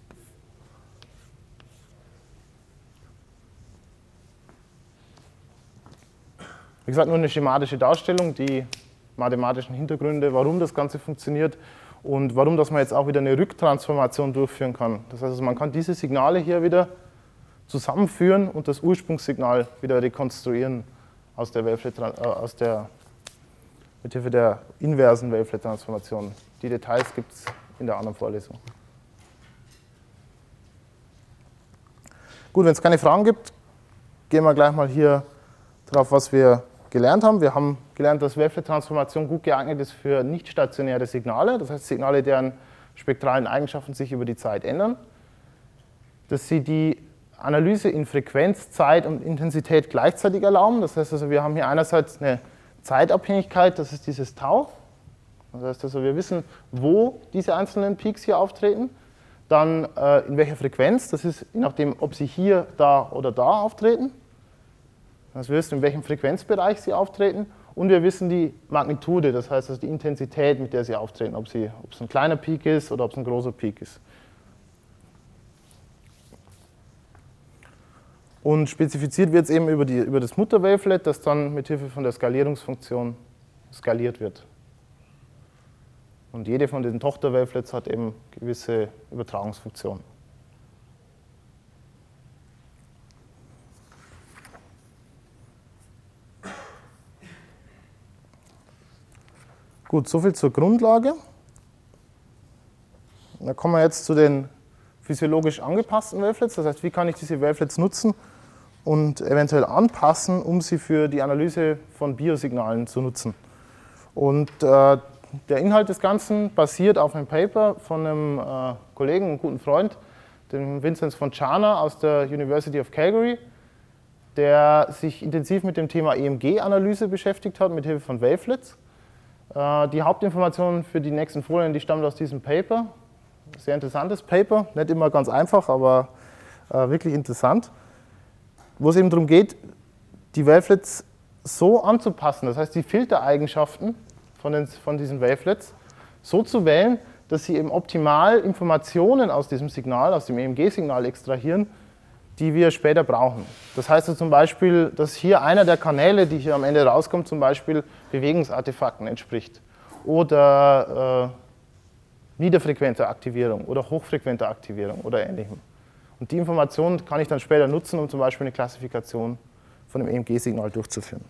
Wie gesagt, nur eine schematische Darstellung, die mathematischen Hintergründe, warum das Ganze funktioniert und warum dass man jetzt auch wieder eine Rücktransformation durchführen kann. Das heißt, also man kann diese Signale hier wieder zusammenführen und das Ursprungssignal wieder rekonstruieren mit Hilfe der inversen Wavelet-Transformation. Die Details gibt es in der anderen Vorlesung. Gut, wenn es keine Fragen gibt, gehen wir gleich mal hier drauf, was wir gelernt haben. Wir haben gelernt, dass Wavelet-Transformation gut geeignet ist für nicht stationäre Signale, das heißt Signale, deren spektralen Eigenschaften sich über die Zeit ändern, dass sie die Analyse in Frequenz, Zeit und Intensität gleichzeitig erlauben. Das heißt also, wir haben hier einerseits eine Zeitabhängigkeit, das ist dieses Tau. Das heißt also, wir wissen, wo diese einzelnen Peaks hier auftreten, dann in welcher Frequenz, das ist je nachdem, ob sie hier, da oder da auftreten. Also wir wissen, in welchem Frequenzbereich sie auftreten und wir wissen die Magnitude, das heißt also die Intensität, mit der sie auftreten, ob es ein kleiner Peak ist oder ob es ein großer Peak ist. Und spezifiziert wird es eben über das Mutter-Wavelet, das dann mit Hilfe von der Skalierungsfunktion skaliert wird. Und jede von diesen Tochter-Wavelets hat eben gewisse Übertragungsfunktionen. Gut, soviel zur Grundlage. Dann kommen wir jetzt zu den physiologisch angepassten Wavelets. Das heißt, wie kann ich diese Wavelets nutzen und eventuell anpassen, um sie für die Analyse von Biosignalen zu nutzen. Und der Inhalt des Ganzen basiert auf einem Paper von einem Kollegen und guten Freund, dem Vinzenz Fontana aus der University of Calgary, der sich intensiv mit dem Thema EMG-Analyse beschäftigt hat, mit Hilfe von Wavelets. Die Hauptinformationen für die nächsten Folien, die stammen aus diesem Paper. Sehr interessantes Paper, nicht immer ganz einfach, aber wirklich interessant. Wo es eben darum geht, die Wavelets so anzupassen, das heißt die Filtereigenschaften von diesen Wavelets so zu wählen, dass sie eben optimal Informationen aus diesem Signal, aus dem EMG-Signal extrahieren, die wir später brauchen. Das heißt also zum Beispiel, dass hier einer der Kanäle, die hier am Ende rauskommt, zum Beispiel Bewegungsartefakten entspricht oder niederfrequenter Aktivierung oder hochfrequenter Aktivierung oder ähnlichem. Und die Informationen kann ich dann später nutzen, um zum Beispiel eine Klassifikation von dem EMG-Signal durchzuführen.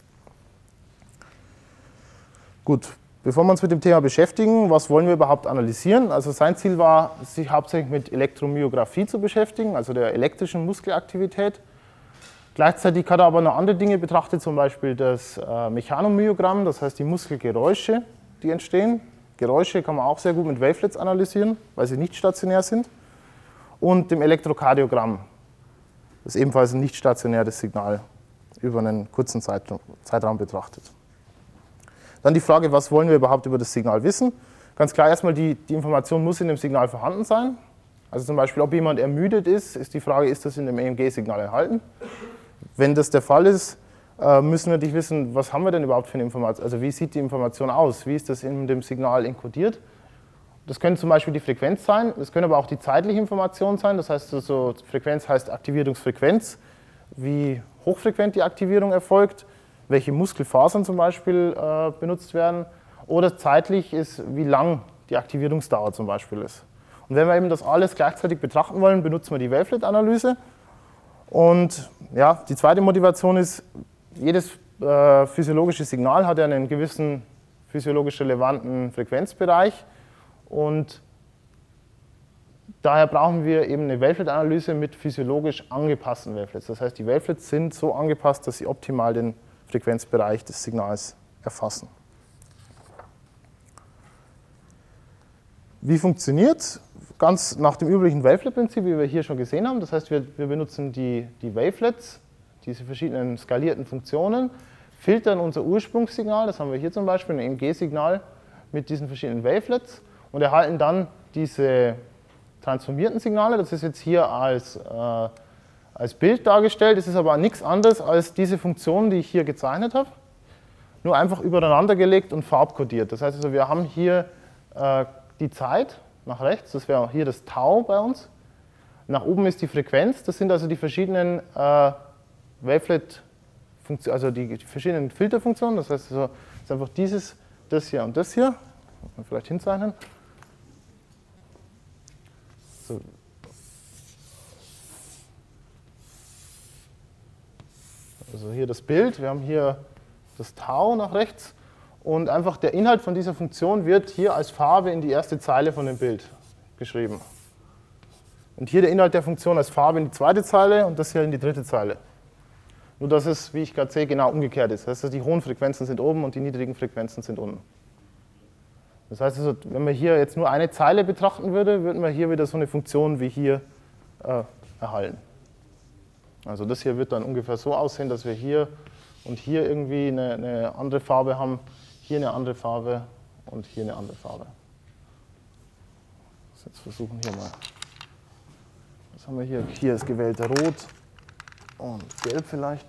Gut, bevor wir uns mit dem Thema beschäftigen, was wollen wir überhaupt analysieren? Also sein Ziel war, sich hauptsächlich mit Elektromyographie zu beschäftigen, also der elektrischen Muskelaktivität. Gleichzeitig hat er aber noch andere Dinge betrachtet, zum Beispiel das Mechanomyogramm, das heißt die Muskelgeräusche, die entstehen. Geräusche kann man auch sehr gut mit Wavelets analysieren, weil sie nicht stationär sind. Und dem Elektrokardiogramm, das ist ebenfalls ein nicht stationäres Signal über einen kurzen Zeitraum betrachtet. Dann die Frage, was wollen wir überhaupt über das Signal wissen? Ganz klar erstmal, die Information muss in dem Signal vorhanden sein. Also zum Beispiel, ob jemand ermüdet ist, ist die Frage, ist das in dem EMG-Signal enthalten? Wenn das der Fall ist, müssen wir natürlich wissen, was haben wir denn überhaupt für eine Information, also wie sieht die Information aus, wie ist das in dem Signal enkodiert. Das können zum Beispiel die Frequenz sein, das können aber auch die zeitliche Information sein, das heißt, also Frequenz heißt Aktivierungsfrequenz, wie hochfrequent die Aktivierung erfolgt, welche Muskelfasern zum Beispiel benutzt werden, oder zeitlich ist, wie lang die Aktivierungsdauer zum Beispiel ist. Und wenn wir eben das alles gleichzeitig betrachten wollen, benutzen wir die Wavelet-Analyse. Und ja, die zweite Motivation ist, jedes physiologische Signal hat ja einen gewissen physiologisch relevanten Frequenzbereich und daher brauchen wir eben eine Wavelet-Analyse mit physiologisch angepassten Wavelets. Das heißt, die Wavelets sind so angepasst, dass sie optimal den Frequenzbereich des Signals erfassen. Wie funktioniert es? Ganz nach dem üblichen Wavelet-Prinzip, wie wir hier schon gesehen haben. Das heißt, wir benutzen die Wavelets, diese verschiedenen skalierten Funktionen, filtern unser Ursprungssignal, das haben wir hier zum Beispiel, ein EMG-Signal mit diesen verschiedenen Wavelets und erhalten dann diese transformierten Signale. Das ist jetzt hier als Bild dargestellt, das ist aber nichts anderes als diese Funktionen, die ich hier gezeichnet habe, nur einfach übereinander gelegt und farbkodiert. Das heißt also, wir haben hier die Zeit nach rechts, das wäre hier das Tau bei uns. Nach oben ist die Frequenz, das sind also die verschiedenen Wavelet-Funktionen, also die verschiedenen Filterfunktionen. Das heißt also, es ist einfach dieses, das hier und das hier. Muss man vielleicht hinzeichnen. So. Also hier das Bild, wir haben hier das Tau nach rechts. Und einfach der Inhalt von dieser Funktion wird hier als Farbe in die erste Zeile von dem Bild geschrieben. Und hier der Inhalt der Funktion als Farbe in die zweite Zeile und das hier in die dritte Zeile. Nur dass es, wie ich gerade sehe, genau umgekehrt ist. Das heißt, die hohen Frequenzen sind oben und die niedrigen Frequenzen sind unten. Das heißt also, wenn man hier jetzt nur eine Zeile betrachten würde, würden wir hier wieder so eine Funktion wie hier erhalten. Also das hier wird dann ungefähr so aussehen, dass wir hier und hier irgendwie eine andere Farbe haben, hier eine andere Farbe und hier eine andere Farbe. Jetzt versuchen hier mal. Was haben wir hier? Hier ist gewählt Rot und Gelb vielleicht.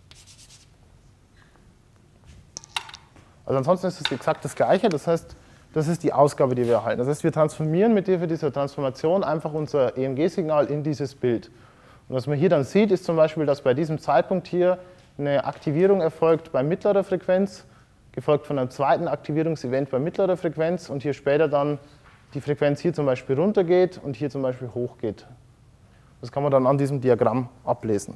Also ansonsten ist es exakt das Gleiche. Das heißt, Das ist die Ausgabe, die wir erhalten. Das heißt, wir transformieren mit Hilfe dieser Transformation einfach unser EMG-Signal in dieses Bild. Und was man hier dann sieht, ist zum Beispiel, dass bei diesem Zeitpunkt hier eine Aktivierung erfolgt bei mittlerer Frequenz, gefolgt von einem zweiten Aktivierungsevent bei mittlerer Frequenz und hier später dann die Frequenz hier zum Beispiel runtergeht und hier zum Beispiel hochgeht. Das kann man dann an diesem Diagramm ablesen.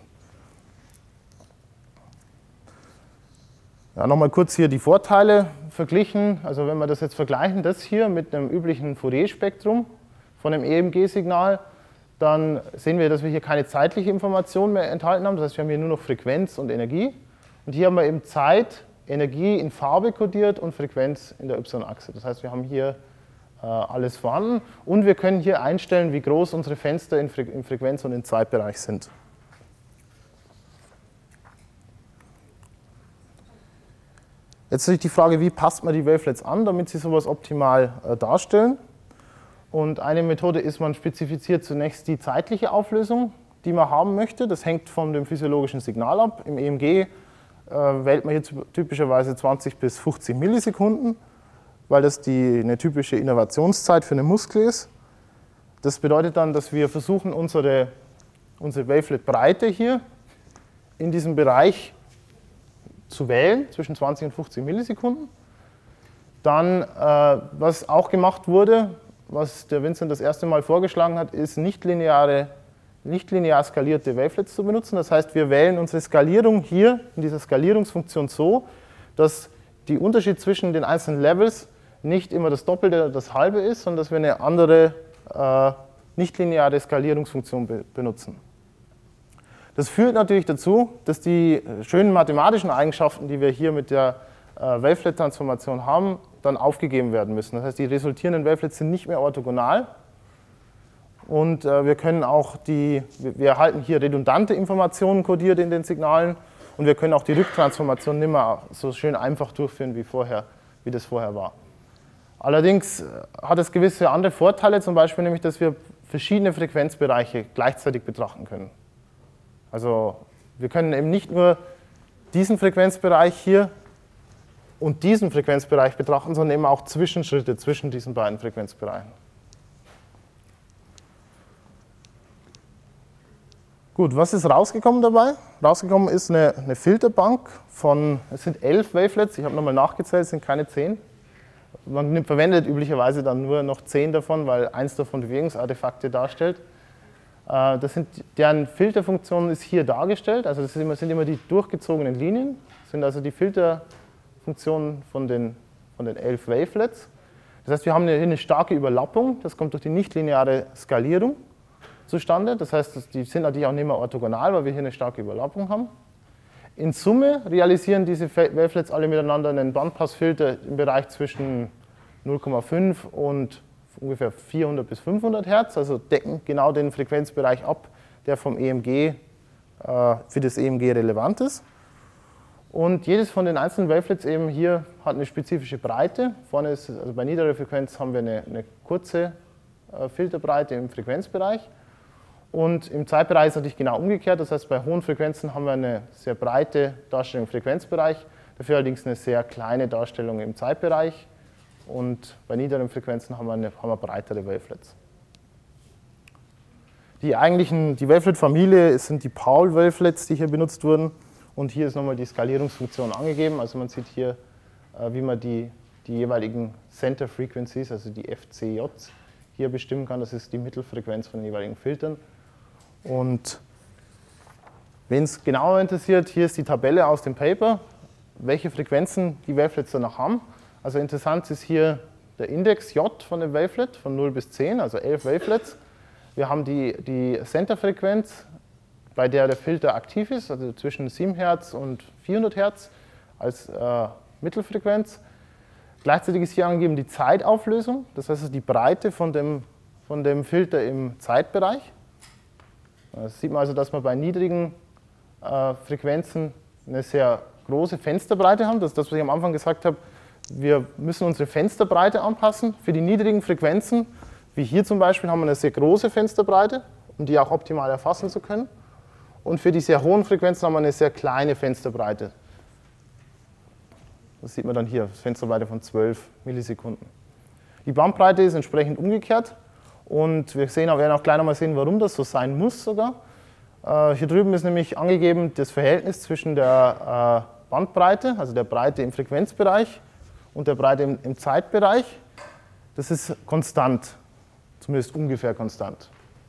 Ja, nochmal kurz hier die Vorteile verglichen. Also wenn wir das jetzt vergleichen, das hier mit einem üblichen Fourier-Spektrum von einem EMG-Signal, dann sehen wir, dass wir hier keine zeitliche Information mehr enthalten haben. Das heißt, wir haben hier nur noch Frequenz und Energie. Und hier haben wir eben Zeit, Energie in Farbe kodiert und Frequenz in der Y-Achse. Das heißt, wir haben hier alles vorhanden und wir können hier einstellen, wie groß unsere Fenster im Frequenz- und im Zeitbereich sind. Jetzt ist die Frage, wie passt man die Wavelets an, damit sie sowas optimal darstellen. Und eine Methode ist, man spezifiziert zunächst die zeitliche Auflösung, die man haben möchte. Das hängt von dem physiologischen Signal ab. Im EMG wählt man hier typischerweise 20 bis 50 Millisekunden, weil das eine typische Innervationszeit für einen Muskel ist. Das bedeutet dann, dass wir versuchen, unsere Wavelet-Breite hier in diesem Bereich zu wählen, zwischen 20 und 50 Millisekunden. Dann, was auch gemacht wurde, was der Vincent das erste Mal vorgeschlagen hat, ist nicht linear skalierte Wavelets zu benutzen. Das heißt, wir wählen unsere Skalierung hier in dieser Skalierungsfunktion so, dass der Unterschied zwischen den einzelnen Levels nicht immer das Doppelte oder das Halbe ist, sondern dass wir eine andere nicht-lineare Skalierungsfunktion benutzen. Das führt natürlich dazu, dass die schönen mathematischen Eigenschaften, die wir hier mit der Wavelet-Transformation haben, dann aufgegeben werden müssen. Das heißt, die resultierenden Wavelets sind nicht mehr orthogonal und wir können auch wir erhalten hier redundante Informationen kodiert in den Signalen und wir können auch die Rücktransformation nicht mehr so schön einfach durchführen wie das vorher war. Allerdings hat es gewisse andere Vorteile, zum Beispiel nämlich, dass wir verschiedene Frequenzbereiche gleichzeitig betrachten können. Also wir können eben nicht nur diesen Frequenzbereich hier und diesen Frequenzbereich betrachten, sondern eben auch Zwischenschritte zwischen diesen beiden Frequenzbereichen. Gut, was ist rausgekommen dabei? Rausgekommen ist eine Filterbank es sind 11 Wavelets, ich habe nochmal nachgezählt, es sind keine 10. Man verwendet üblicherweise dann nur noch 10 davon, weil eins davon Bewegungsartefakte darstellt. Deren Filterfunktion ist hier dargestellt, also das sind immer die durchgezogenen Linien, das sind also die Filterfunktionen von den 11 Wavelets. Das heißt, wir haben hier eine starke Überlappung, das kommt durch die nichtlineare Skalierung zustande. Das heißt, die sind natürlich auch nicht mehr orthogonal, weil wir hier eine starke Überlappung haben. In Summe realisieren diese Wavelets alle miteinander einen Bandpassfilter im Bereich zwischen 0,5 und ungefähr 400 bis 500 Hertz, also decken genau den Frequenzbereich ab, der vom EMG für das EMG relevant ist. Und jedes von den einzelnen Wavelets eben hier hat eine spezifische Breite. Vorne ist, also bei niedriger Frequenz haben wir eine kurze Filterbreite im Frequenzbereich. Und im Zeitbereich ist es natürlich genau umgekehrt. Das heißt, bei hohen Frequenzen haben wir eine sehr breite Darstellung im Frequenzbereich, dafür allerdings eine sehr kleine Darstellung im Zeitbereich. Und bei niedrigen Frequenzen haben wir breitere Wavelets. Die Wavelet-Familie sind die Paul-Wavelets, die hier benutzt wurden. Und hier ist nochmal die Skalierungsfunktion angegeben. Also man sieht hier, wie man die jeweiligen Center Frequencies, also die FCJs, hier bestimmen kann. Das ist die Mittelfrequenz von den jeweiligen Filtern. Und wen es genauer interessiert, hier ist die Tabelle aus dem Paper, welche Frequenzen die Wavelets danach haben. Also interessant ist hier der Index J von dem Wavelet, von 0 bis 10, also 11 Wavelets. Wir haben die Centerfrequenz, bei der der Filter aktiv ist, also zwischen 7 Hertz und 400 Hertz als Mittelfrequenz. Gleichzeitig ist hier angegeben die Zeitauflösung, das heißt die Breite von dem Filter im Zeitbereich. Das sieht man also, dass wir bei niedrigen Frequenzen eine sehr große Fensterbreite haben. Das ist das, was ich am Anfang gesagt habe. Wir müssen unsere Fensterbreite anpassen. Für die niedrigen Frequenzen, wie hier zum Beispiel, haben wir eine sehr große Fensterbreite, um die auch optimal erfassen zu können. Und für die sehr hohen Frequenzen haben wir eine sehr kleine Fensterbreite. Das sieht man dann hier, Fensterbreite von 12 Millisekunden. Die Bandbreite ist entsprechend umgekehrt und wir werden auch gleich nochmal sehen, warum das so sein muss sogar. Hier drüben ist nämlich angegeben das Verhältnis zwischen der Bandbreite, also der Breite im Frequenzbereich und der Breite im Zeitbereich. Das ist konstant, zumindest ungefähr konstant.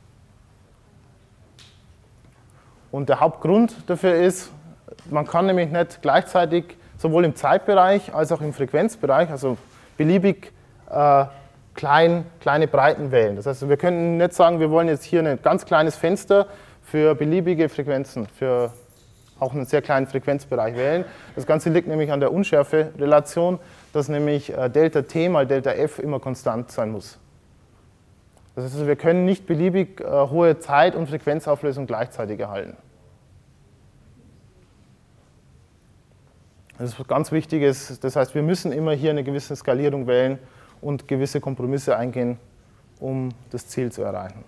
Und der Hauptgrund dafür ist, man kann nämlich nicht gleichzeitig sowohl im Zeitbereich als auch im Frequenzbereich, also beliebig kleine Breiten wählen. Das heißt, wir können nicht sagen, wir wollen jetzt hier ein ganz kleines Fenster für beliebige Frequenzen, für auch einen sehr kleinen Frequenzbereich wählen. Das Ganze liegt nämlich an der Unschärfe-Relation, dass nämlich Delta T mal Delta F immer konstant sein muss. Das heißt, wir können nicht beliebig hohe Zeit- und Frequenzauflösung gleichzeitig erhalten. Das ist ganz Wichtiges. Das heißt, wir müssen immer hier eine gewisse Skalierung wählen und gewisse Kompromisse eingehen, um das Ziel zu erreichen.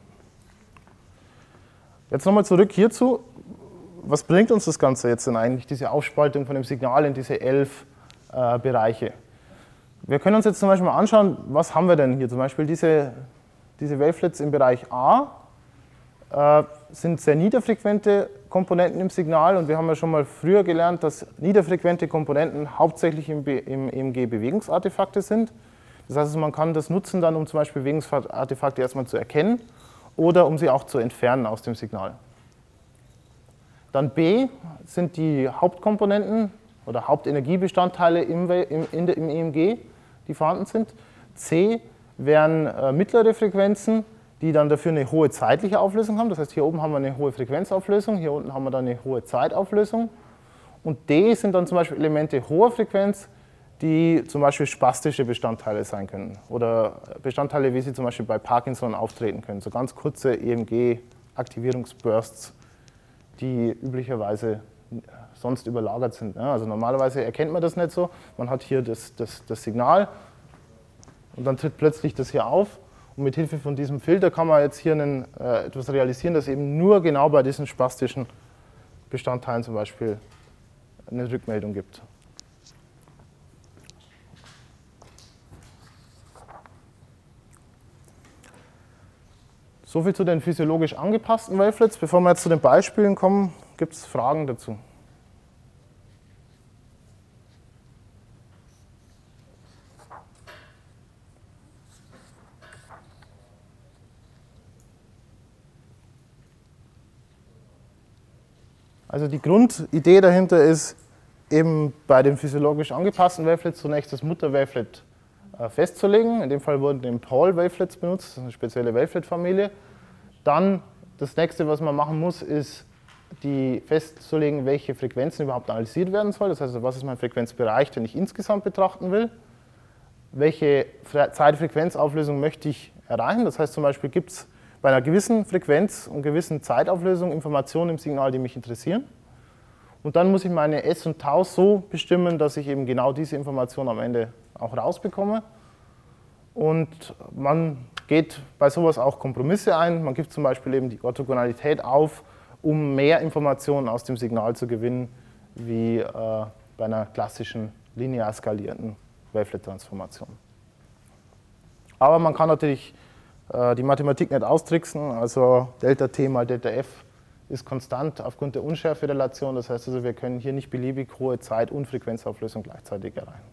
Jetzt nochmal zurück hierzu. Was bringt uns das Ganze jetzt denn eigentlich, diese Aufspaltung von dem Signal in diese 11 Bereiche? Wir können uns jetzt zum Beispiel mal anschauen, was haben wir denn hier? Zum Beispiel diese Wavelets im Bereich A sind sehr niederfrequente Komponenten im Signal und wir haben ja schon mal früher gelernt, dass niederfrequente Komponenten hauptsächlich im EMG Bewegungsartefakte sind. Das heißt, man kann das nutzen, dann, um zum Beispiel Bewegungsartefakte erstmal zu erkennen oder um sie auch zu entfernen aus dem Signal. Dann B sind die Hauptkomponenten oder Hauptenergiebestandteile im EMG, die vorhanden sind. C wären mittlere Frequenzen, die dann dafür eine hohe zeitliche Auflösung haben. Das heißt, hier oben haben wir eine hohe Frequenzauflösung, hier unten haben wir dann eine hohe Zeitauflösung. Und D sind dann zum Beispiel Elemente hoher Frequenz, die zum Beispiel spastische Bestandteile sein können oder Bestandteile, wie sie zum Beispiel bei Parkinson auftreten können. So ganz kurze EMG-Aktivierungsbursts, die üblicherweise sonst überlagert sind. Also normalerweise erkennt man das nicht so. Man hat hier das Signal und dann tritt plötzlich das hier auf. Und mit Hilfe von diesem Filter kann man jetzt hier etwas realisieren, das eben nur genau bei diesen spastischen Bestandteilen zum Beispiel eine Rückmeldung gibt. Soviel zu den physiologisch angepassten Wavelets. Bevor wir jetzt zu den Beispielen kommen, gibt es Fragen dazu. Also die Grundidee dahinter ist, eben bei den physiologisch angepassten Wavelets zunächst das Mutter-Wavelet festzulegen. In dem Fall wurden eben Paul-Wavelets benutzt, das ist eine spezielle Wavelet-Familie. Dann das nächste, was man machen muss, ist festzulegen, welche Frequenzen überhaupt analysiert werden sollen. Das heißt, was ist mein Frequenzbereich, den ich insgesamt betrachten will? Welche Zeitfrequenzauflösung möchte ich erreichen? Das heißt zum Beispiel, gibt es bei einer gewissen Frequenz und gewissen Zeitauflösung Informationen im Signal, die mich interessieren. Und dann muss ich meine S und Tau so bestimmen, dass ich eben genau diese Information am Ende auch rausbekomme. Und man geht bei sowas auch Kompromisse ein. Man gibt zum Beispiel eben die Orthogonalität auf, um mehr Informationen aus dem Signal zu gewinnen, wie bei einer klassischen linear skalierten Wavelet-Transformation. Aber man kann natürlich die Mathematik nicht austricksen, also Delta T mal Delta F ist konstant aufgrund der Unschärferelation. Das heißt also, wir können hier nicht beliebig hohe Zeit- und Frequenzauflösung gleichzeitig erreichen.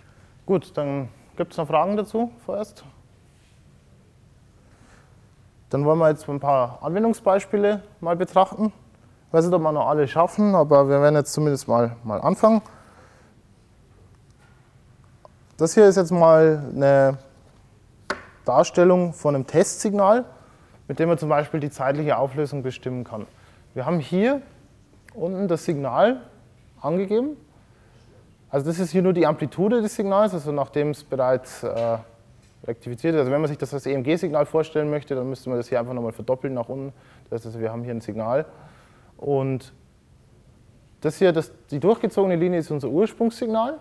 Gut, dann gibt es noch Fragen dazu vorerst. Dann wollen wir jetzt ein paar Anwendungsbeispiele mal betrachten. Ich weiß nicht, ob wir noch alle schaffen, aber wir werden jetzt zumindest mal anfangen. Das hier ist jetzt mal eine Darstellung von einem Testsignal, mit dem man zum Beispiel die zeitliche Auflösung bestimmen kann. Wir haben hier unten das Signal angegeben. Also das ist hier nur die Amplitude des Signals, also nachdem es bereits rektifiziert ist. Also wenn man sich das als EMG-Signal vorstellen möchte, dann müsste man das hier einfach nochmal verdoppeln nach unten. Das heißt, also wir haben hier ein Signal. Und das hier, die durchgezogene Linie ist unser Ursprungssignal,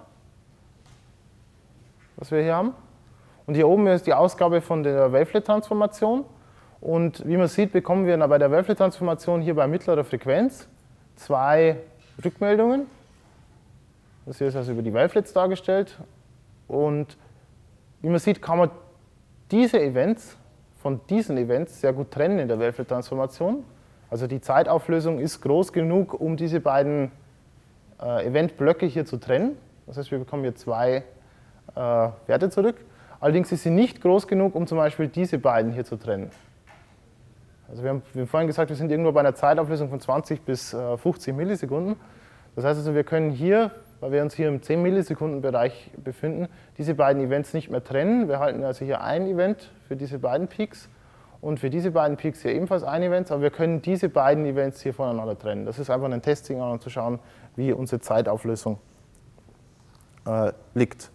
was wir hier haben. Und hier oben ist die Ausgabe von der Wavelet-Transformation. Und wie man sieht, bekommen wir bei der Wavelet-Transformation hier bei mittlerer Frequenz zwei Rückmeldungen. Das hier ist also über die Wavelets dargestellt. Und wie man sieht, kann man diese Events von diesen Events sehr gut trennen in der Wavelet-Transformation. Also die Zeitauflösung ist groß genug, um diese beiden Eventblöcke hier zu trennen. Das heißt, wir bekommen hier zwei Werte zurück. Allerdings ist sie nicht groß genug, um zum Beispiel diese beiden hier zu trennen. Also wir haben vorhin gesagt, wir sind irgendwo bei einer Zeitauflösung von 20 bis 50 Millisekunden. Das heißt also, wir können hier, weil wir uns hier im 10 Millisekunden Bereich befinden, diese beiden Events nicht mehr trennen. Wir halten also hier ein Event für diese beiden Peaks und für diese beiden Peaks hier ebenfalls ein Event, aber wir können diese beiden Events hier voneinander trennen. Das ist einfach ein Testsignal, um zu schauen, wie unsere Zeitauflösung liegt.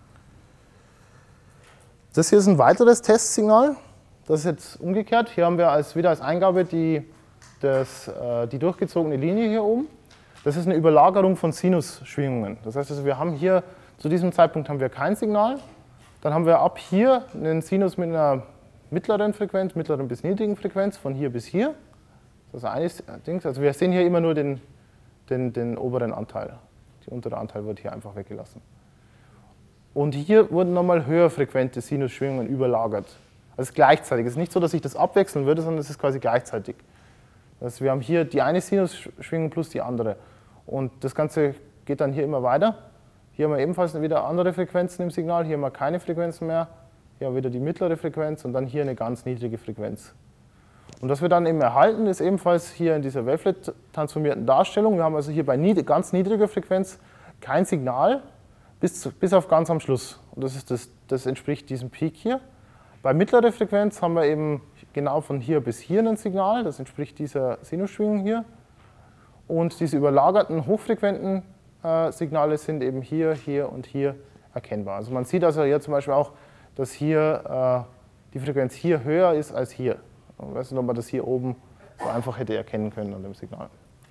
Das hier ist ein weiteres Testsignal. Das ist jetzt umgekehrt. Hier haben wir wieder als Eingabe die durchgezogene Linie hier oben. Das ist eine Überlagerung von Sinusschwingungen. Das heißt also, wir haben hier, zu diesem Zeitpunkt haben wir kein Signal. Dann haben wir ab hier einen Sinus mit einer mittleren Frequenz, mittleren bis niedrigen Frequenz, von hier bis hier. Das ist eines Dings. Also wir sehen hier immer nur den oberen Anteil. Der untere Anteil wird hier einfach weggelassen. Und hier wurden nochmal höher frequente Sinusschwingungen überlagert. Also gleichzeitig. Es ist nicht so, dass ich das abwechseln würde, sondern es ist quasi gleichzeitig. Also wir haben hier die eine Sinusschwingung plus die andere. Und das Ganze geht dann hier immer weiter. Hier haben wir ebenfalls wieder andere Frequenzen im Signal. Hier haben wir keine Frequenzen mehr. Hier haben wir wieder die mittlere Frequenz und dann hier eine ganz niedrige Frequenz. Und was wir dann eben erhalten, ist ebenfalls hier in dieser Wavelet-transformierten Darstellung. Wir haben also hier bei ganz niedriger Frequenz kein Signal, bis auf ganz am Schluss. Und das entspricht diesem Peak hier. Bei mittlerer Frequenz haben wir eben genau von hier bis hier ein Signal, das entspricht dieser Sinusschwingung hier. Und diese überlagerten, hochfrequenten Signale sind eben hier, hier und hier erkennbar. Also man sieht also hier zum Beispiel auch, dass hier die Frequenz hier höher ist als hier. Ich weiß nicht, ob man das hier oben so einfach hätte erkennen können an dem Signal.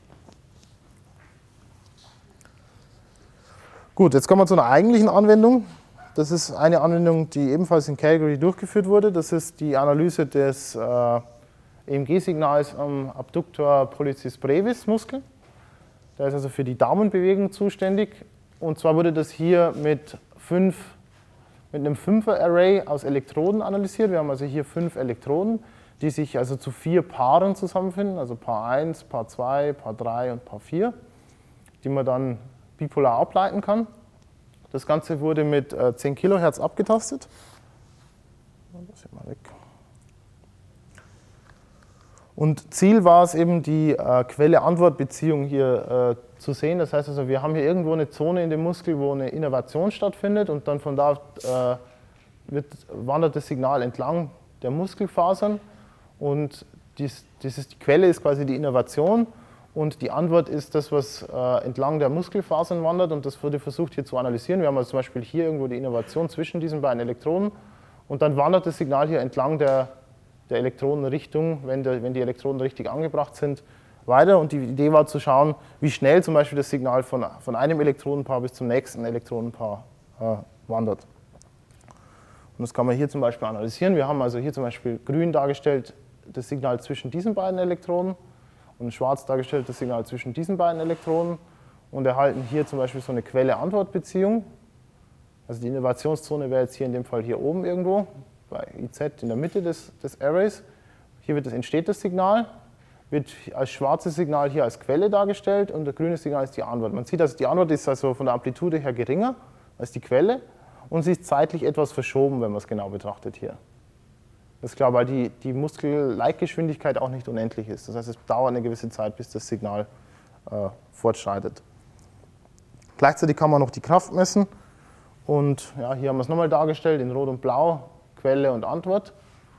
Gut, jetzt kommen wir zu einer eigentlichen Anwendung. Das ist eine Anwendung, die ebenfalls in Calgary durchgeführt wurde. Das ist die Analyse des EMG-Signals am Abductor pollicis brevis Muskel. Der ist also für die Daumenbewegung zuständig. Und zwar wurde das hier mit einem 5er-Array aus Elektroden analysiert. Wir haben also hier 5 Elektroden, die sich also zu 4 Paaren zusammenfinden, also Paar 1, Paar 2, Paar 3 und Paar 4, die man dann bipolar ableiten kann. Das Ganze wurde mit 10 Kilohertz abgetastet. Das hier mal weg. Und Ziel war es eben, die Quelle-Antwort-Beziehung hier zu sehen. Das heißt also, wir haben hier irgendwo eine Zone in dem Muskel, wo eine Innervation stattfindet und dann von da wandert das Signal entlang der Muskelfasern und die Quelle ist quasi die Innervation. Und die Antwort ist das, was entlang der Muskelfasern wandert und das wurde versucht hier zu analysieren. Wir haben also zum Beispiel hier irgendwo die Innervation zwischen diesen beiden Elektroden und dann wandert das Signal hier entlang der Elektronenrichtung, wenn die Elektroden richtig angebracht sind, weiter. Und die Idee war zu schauen, wie schnell zum Beispiel das Signal von einem Elektronenpaar bis zum nächsten Elektronenpaar wandert. Und das kann man hier zum Beispiel analysieren. Wir haben also hier zum Beispiel grün dargestellt das Signal zwischen diesen beiden Elektroden und schwarz dargestellt das Signal zwischen diesen beiden Elektronen und erhalten hier zum Beispiel so eine Quelle-Antwort-Beziehung. Also die Innervationszone wäre jetzt hier in dem Fall hier oben irgendwo, bei IZ in der Mitte des Arrays. Hier entsteht das Signal, wird als schwarzes Signal hier als Quelle dargestellt und das grüne Signal ist die Antwort. Man sieht, also die Antwort ist also von der Amplitude her geringer als die Quelle und sie ist zeitlich etwas verschoben, wenn man es genau betrachtet hier. Das ist klar, weil die Muskelleitgeschwindigkeit auch nicht unendlich ist. Das heißt, es dauert eine gewisse Zeit, bis das Signal fortschreitet. Gleichzeitig kann man noch die Kraft messen. Und ja, hier haben wir es nochmal dargestellt in Rot und Blau, Quelle und Antwort.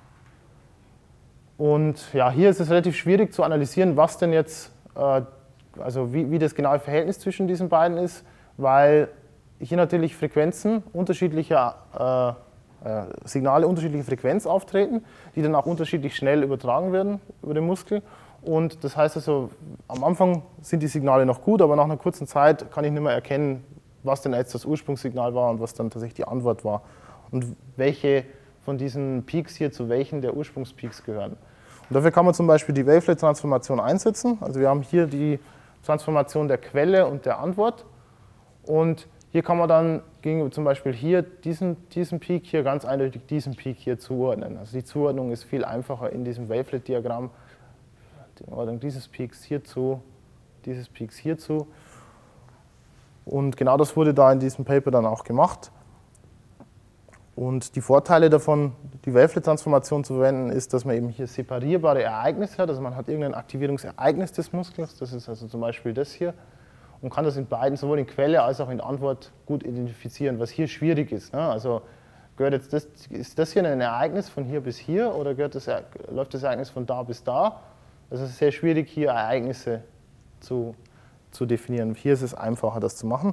Und ja, hier ist es relativ schwierig zu analysieren, was denn jetzt, also wie das genaue Verhältnis zwischen diesen beiden ist, weil hier natürlich Frequenzen unterschiedlicher Signale unterschiedliche Frequenz auftreten, die dann auch unterschiedlich schnell übertragen werden über den Muskel. Und das heißt also, am Anfang sind die Signale noch gut, aber nach einer kurzen Zeit kann ich nicht mehr erkennen, was denn jetzt das Ursprungssignal war und was dann tatsächlich die Antwort war. Und welche von diesen Peaks hier zu welchen der Ursprungspeaks gehören. Und dafür kann man zum Beispiel die Wavelet-Transformation einsetzen. Also wir haben hier die Transformation der Quelle und der Antwort. Und hier kann man dann gegenüber zum Beispiel hier diesen Peak hier ganz eindeutig diesem Peak hier zuordnen. Also die Zuordnung ist viel einfacher in diesem Wavelet-Diagramm. Die Ordnung dieses Peaks hierzu, dieses Peaks hierzu. Und genau das wurde da in diesem Paper dann auch gemacht. Und die Vorteile davon, die Wavelet-Transformation zu verwenden, ist, dass man eben hier separierbare Ereignisse hat. Also man hat irgendein Aktivierungsereignis des Muskels, das ist also zum Beispiel das hier, und kann das in beiden, sowohl in Quelle als auch in Antwort, gut identifizieren, was hier schwierig ist. Ne? Also ist das hier ein Ereignis von hier bis hier oder läuft das Ereignis von da bis da? Also es ist sehr schwierig, hier Ereignisse zu definieren. Hier ist es einfacher, das zu machen.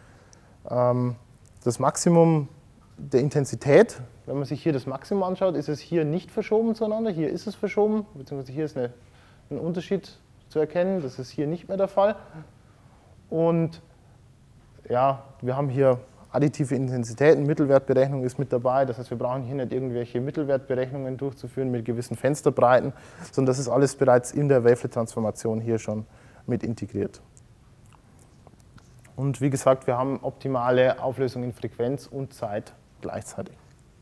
Das Maximum der Intensität, wenn man sich hier das Maximum anschaut, ist es hier nicht verschoben zueinander. Hier ist es verschoben, beziehungsweise hier ist ein Unterschied zu erkennen. Das ist hier nicht mehr der Fall. Und ja, wir haben hier additive Intensitäten, Mittelwertberechnung ist mit dabei. Das heißt, wir brauchen hier nicht irgendwelche Mittelwertberechnungen durchzuführen mit gewissen Fensterbreiten, sondern das ist alles bereits in der Wavelet-Transformation hier schon mit integriert. Und wie gesagt, wir haben optimale Auflösung in Frequenz und Zeit gleichzeitig.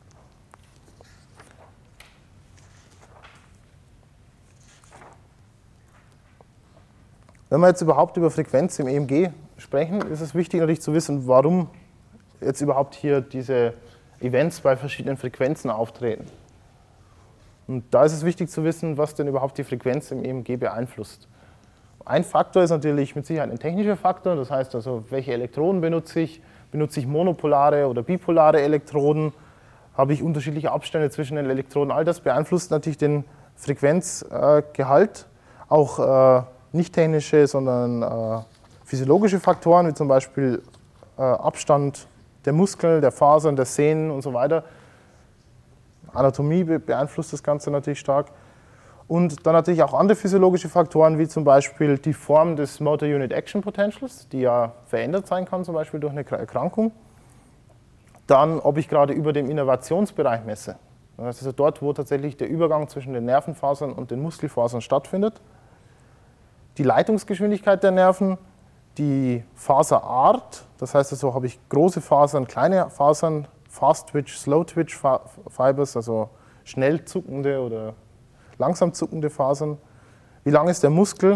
Wenn wir jetzt überhaupt über Frequenz im EMG sprechen, ist es wichtig natürlich zu wissen, warum jetzt überhaupt hier diese Events bei verschiedenen Frequenzen auftreten. Und da ist es wichtig zu wissen, was denn überhaupt die Frequenz im EMG beeinflusst. Ein Faktor ist natürlich mit Sicherheit ein technischer Faktor, das heißt also, welche Elektroden benutze ich? Benutze ich monopolare oder bipolare Elektroden? Habe ich unterschiedliche Abstände zwischen den Elektroden? All das beeinflusst natürlich den Frequenzgehalt. Auch nicht technische, sondern physiologische Faktoren, wie zum Beispiel Abstand der Muskeln, der Fasern, der Sehnen und so weiter. Anatomie beeinflusst das Ganze natürlich stark. Und dann natürlich auch andere physiologische Faktoren, wie zum Beispiel die Form des Motor Unit Action Potentials, die ja verändert sein kann, zum Beispiel durch eine Erkrankung. Dann, ob ich gerade über dem Innervationsbereich messe. Das heißt also dort, wo tatsächlich der Übergang zwischen den Nervenfasern und den Muskelfasern stattfindet. Die Leitungsgeschwindigkeit der Nerven, die Faserart, das heißt also, habe ich große Fasern, kleine Fasern, Fast Twitch, Slow Twitch Fibers, also schnell zuckende oder langsam zuckende Fasern. Wie lang ist der Muskel?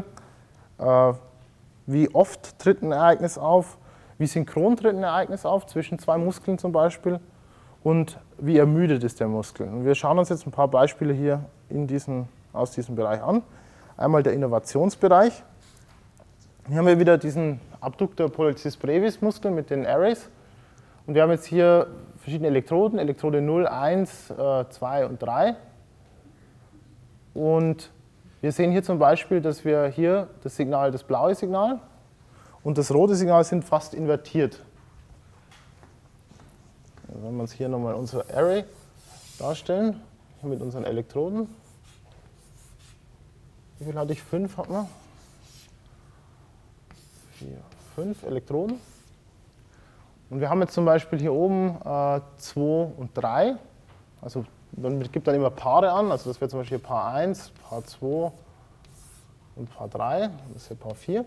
Wie oft tritt ein Ereignis auf? Wie synchron tritt ein Ereignis auf, zwischen zwei Muskeln zum Beispiel? Und wie ermüdet ist der Muskel? Und wir schauen uns jetzt ein paar Beispiele hier aus diesem Bereich an. Einmal der Innervationsbereich. Hier haben wir wieder diesen Abductor pollicis brevis Muskel mit den Arrays. Und wir haben jetzt hier verschiedene Elektroden, Elektrode 0, 1, 2 und 3. Und wir sehen hier zum Beispiel, dass wir hier das blaue Signal und das rote Signal sind fast invertiert. Also wenn wir uns hier nochmal unser Array darstellen, hier mit unseren Elektroden. Wie viel hatte ich? 5 hatten wir? 4, 5 Elektroden. Und wir haben jetzt zum Beispiel hier oben 2 und 3. Also man gibt dann immer Paare an. Also das wäre zum Beispiel Paar 1, Paar 2 und Paar 3. Das ist hier Paar 4.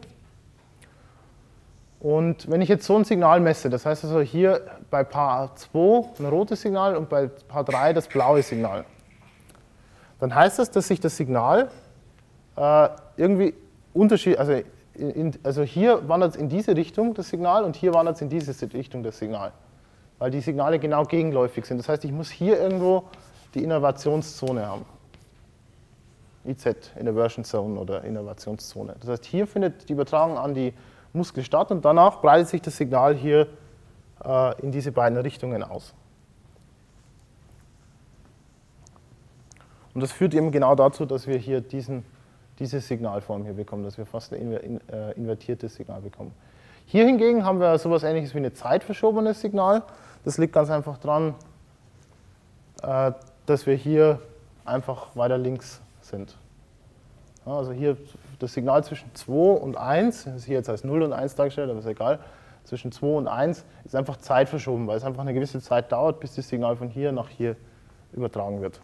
Und wenn ich jetzt so ein Signal messe, das heißt also hier bei Paar 2 ein rotes Signal und bei Paar 3 das blaue Signal, dann heißt das, dass sich das Signal irgendwie also hier wandert es in diese Richtung das Signal und hier wandert es in diese Richtung das Signal, weil die Signale genau gegenläufig sind. Das heißt, ich muss hier irgendwo die Innervationszone haben. IZ, Innervation Zone oder Innervationszone. Das heißt, hier findet die Übertragung an die Muskel statt und danach breitet sich das Signal hier in diese beiden Richtungen aus. Und das führt eben genau dazu, dass wir hier diese Signalform hier bekommen, dass wir fast ein invertiertes Signal bekommen. Hier hingegen haben wir sowas Ähnliches wie ein zeitverschobenes Signal. Das liegt ganz einfach daran, dass wir hier einfach weiter links sind. Ja, also hier das Signal zwischen 2 und 1, das ist hier jetzt als 0 und 1 dargestellt, aber ist egal, zwischen 2 und 1 ist einfach zeitverschoben, weil es einfach eine gewisse Zeit dauert, bis das Signal von hier nach hier übertragen wird.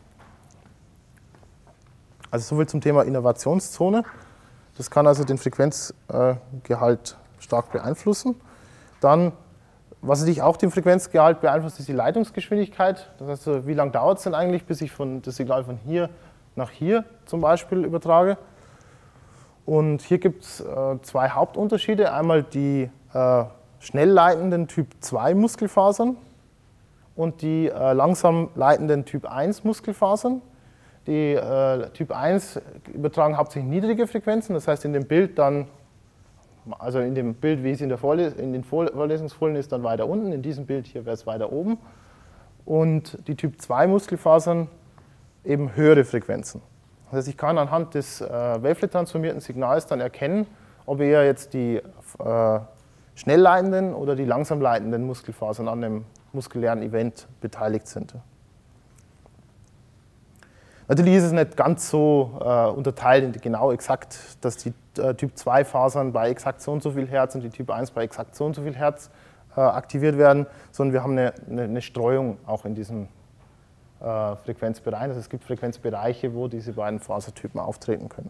Also soviel zum Thema Innervationszone. Das kann also den Frequenzgehalt stark beeinflussen. Dann, was natürlich auch den Frequenzgehalt beeinflusst, ist die Leitungsgeschwindigkeit. Das heißt, wie lange dauert es denn eigentlich, bis ich das Signal von hier nach hier zum Beispiel übertrage. Und hier gibt es zwei Hauptunterschiede. Einmal die schnell leitenden Typ 2 Muskelfasern und die langsam leitenden Typ 1 Muskelfasern. Die Typ 1 übertragen hauptsächlich niedrige Frequenzen, das heißt in dem Bild dann, also in dem Bild, wie es in den Vorlesungsfolien ist, dann weiter unten, in diesem Bild hier wäre es weiter oben. Und die Typ 2 Muskelfasern eben höhere Frequenzen. Das heißt, ich kann anhand des Wavelet-transformierten Signals dann erkennen, ob eher jetzt die schnell leitenden oder die langsam leitenden Muskelfasern an dem muskulären Event beteiligt sind. Natürlich ist es nicht ganz so unterteilt in genau exakt, dass die Typ 2 Fasern bei exakt so und so viel Hertz und die Typ 1 bei exakt so und so viel Hertz aktiviert werden, sondern wir haben eine Streuung auch in diesem Frequenzbereich. Also es gibt Frequenzbereiche, wo diese beiden Fasertypen auftreten können.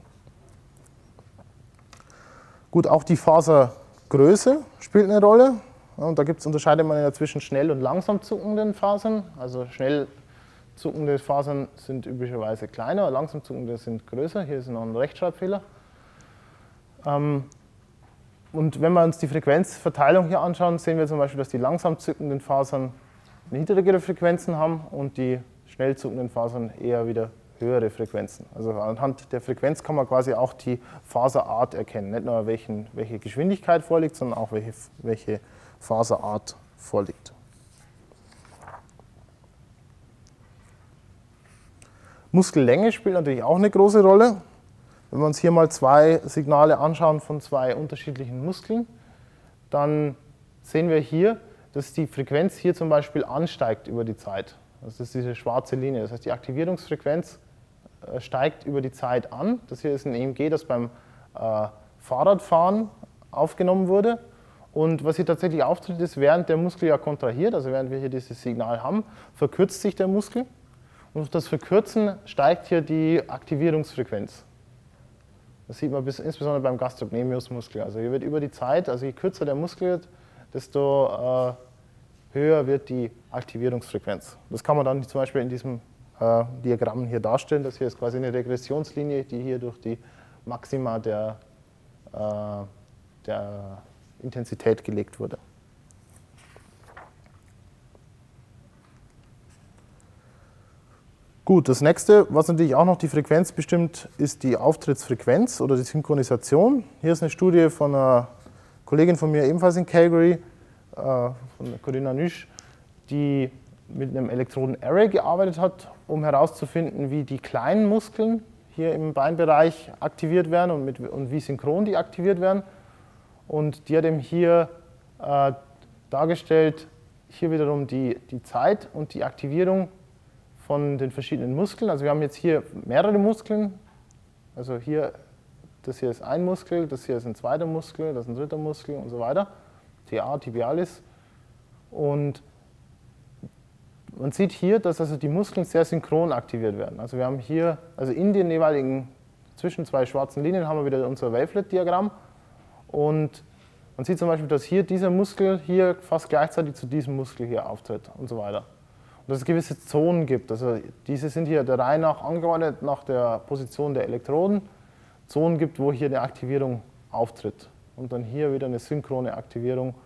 Gut, auch die Fasergröße spielt eine Rolle. Und da unterscheidet man ja zwischen schnell und langsam zuckenden Fasern. Also schnell zuckende Fasern sind üblicherweise kleiner, langsam zuckende sind größer. Hier ist noch ein Rechtschreibfehler. Und wenn wir uns die Frequenzverteilung hier anschauen, sehen wir zum Beispiel, dass die langsam zuckenden Fasern niedrigere Frequenzen haben und die schnell zuckenden Fasern eher wieder höhere Frequenzen. Also anhand der Frequenz kann man quasi auch die Faserart erkennen. Nicht nur welche Geschwindigkeit vorliegt, sondern auch welche Faserart vorliegt. Muskellänge spielt natürlich auch eine große Rolle. Wenn wir uns hier mal zwei Signale anschauen von zwei unterschiedlichen Muskeln, dann sehen wir hier, dass die Frequenz hier zum Beispiel ansteigt über die Zeit. Das ist diese schwarze Linie. Das heißt, die Aktivierungsfrequenz steigt über die Zeit an. Das hier ist ein EMG, das beim Fahrradfahren aufgenommen wurde. Und was hier tatsächlich auftritt, ist, während der Muskel ja kontrahiert, also während wir hier dieses Signal haben, verkürzt sich der Muskel. Und durch das Verkürzen steigt hier die Aktivierungsfrequenz. Das sieht man insbesondere beim Gastrocnemius-Muskel. Also hier wird über die Zeit, also je kürzer der Muskel wird, desto höher wird die Aktivierungsfrequenz. Das kann man dann zum Beispiel in diesem Diagramm hier darstellen. Das hier ist quasi eine Regressionslinie, die hier durch die Maxima der Intensität gelegt wurde. Gut, das nächste, was natürlich auch noch die Frequenz bestimmt, ist die Auftrittsfrequenz oder die Synchronisation. Hier ist eine Studie von einer Kollegin von mir, ebenfalls in Calgary, von Corinna Nüsch, die mit einem Elektroden-Array gearbeitet hat, um herauszufinden, wie die kleinen Muskeln hier im Beinbereich aktiviert werden und wie synchron die aktiviert werden. Und die hat eben hier dargestellt, hier wiederum die Zeit und die Aktivierung von den verschiedenen Muskeln. Also wir haben jetzt hier mehrere Muskeln. Also hier, das hier ist ein Muskel, das hier ist ein zweiter Muskel, das ist ein dritter Muskel und so weiter. TA, Tibialis. Und man sieht hier, dass also die Muskeln sehr synchron aktiviert werden. Also wir haben hier, also in den jeweiligen, zwischen zwei schwarzen Linien haben wir wieder unser Wavelet-Diagramm. Und man sieht zum Beispiel, dass hier dieser Muskel hier fast gleichzeitig zu diesem Muskel hier auftritt und so weiter. Und dass es gewisse Zonen gibt. Also diese sind hier der Reihe nach angeordnet nach der Position der Elektroden. Zonen gibt, wo hier eine Aktivierung auftritt. Und dann hier wieder eine synchrone Aktivierung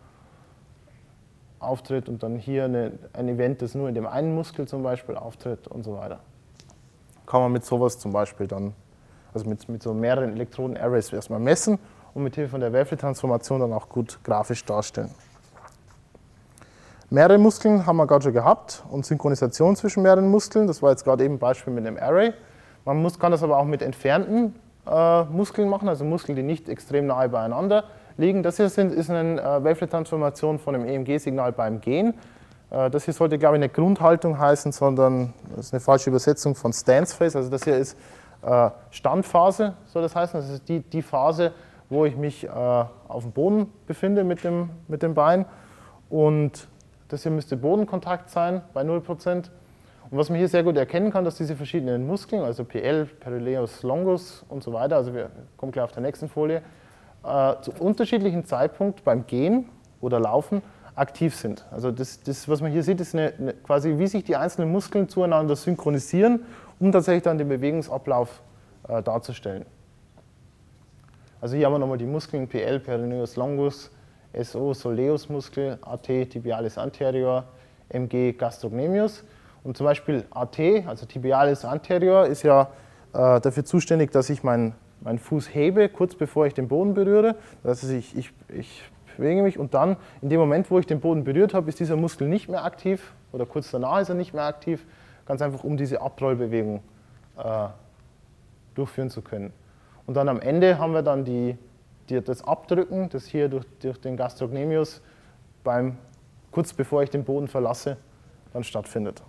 auftritt und dann hier ein Event, das nur in dem einen Muskel zum Beispiel auftritt und so weiter. kann man mit sowas zum Beispiel dann, also mit so mehreren Elektroden-Arrays erstmal messen und mit Hilfe von der Wavelet-Transformation dann auch gut grafisch darstellen. Mehrere Muskeln haben wir gerade schon gehabt und Synchronisation zwischen mehreren Muskeln. Das war jetzt gerade eben ein Beispiel mit einem Array. Kann das aber auch mit entfernten Muskeln machen, also Muskeln, die nicht extrem nahe beieinander liegen. Das hier ist eine Wavelet-Transformation von einem EMG-Signal beim Gehen. Das hier sollte, glaube ich, nicht Grundhaltung heißen, sondern das ist eine falsche Übersetzung von Stance Phase. Also das hier ist Standphase, soll das heißen. Das ist die Phase, wo ich mich auf dem Boden befinde mit dem Bein. Und das hier müsste Bodenkontakt sein bei 0%. Und was man hier sehr gut erkennen kann, dass diese verschiedenen Muskeln, also PL, Perileus longus und so weiter, also wir kommen gleich auf der nächsten Folie, zu unterschiedlichen Zeitpunkten beim Gehen oder Laufen aktiv sind. Also das was man hier sieht, ist quasi, wie sich die einzelnen Muskeln zueinander synchronisieren, um tatsächlich dann den Bewegungsablauf darzustellen. Also hier haben wir nochmal die Muskeln PL, Perineus longus, SO, Soleus-Muskel, AT, Tibialis anterior, MG, Gastrocnemius. Und zum Beispiel AT, also Tibialis anterior, ist ja dafür zuständig, dass ich meinen Fuß hebe, kurz bevor ich den Boden berühre. Das heißt, ich bewege mich und dann, in dem Moment, wo ich den Boden berührt habe, ist dieser Muskel nicht mehr aktiv oder kurz danach ist er nicht mehr aktiv, ganz einfach, um diese Abrollbewegung durchführen zu können. Und dann am Ende haben wir dann das Abdrücken, das hier durch den Gastrocnemius kurz bevor ich den Boden verlasse, dann stattfindet.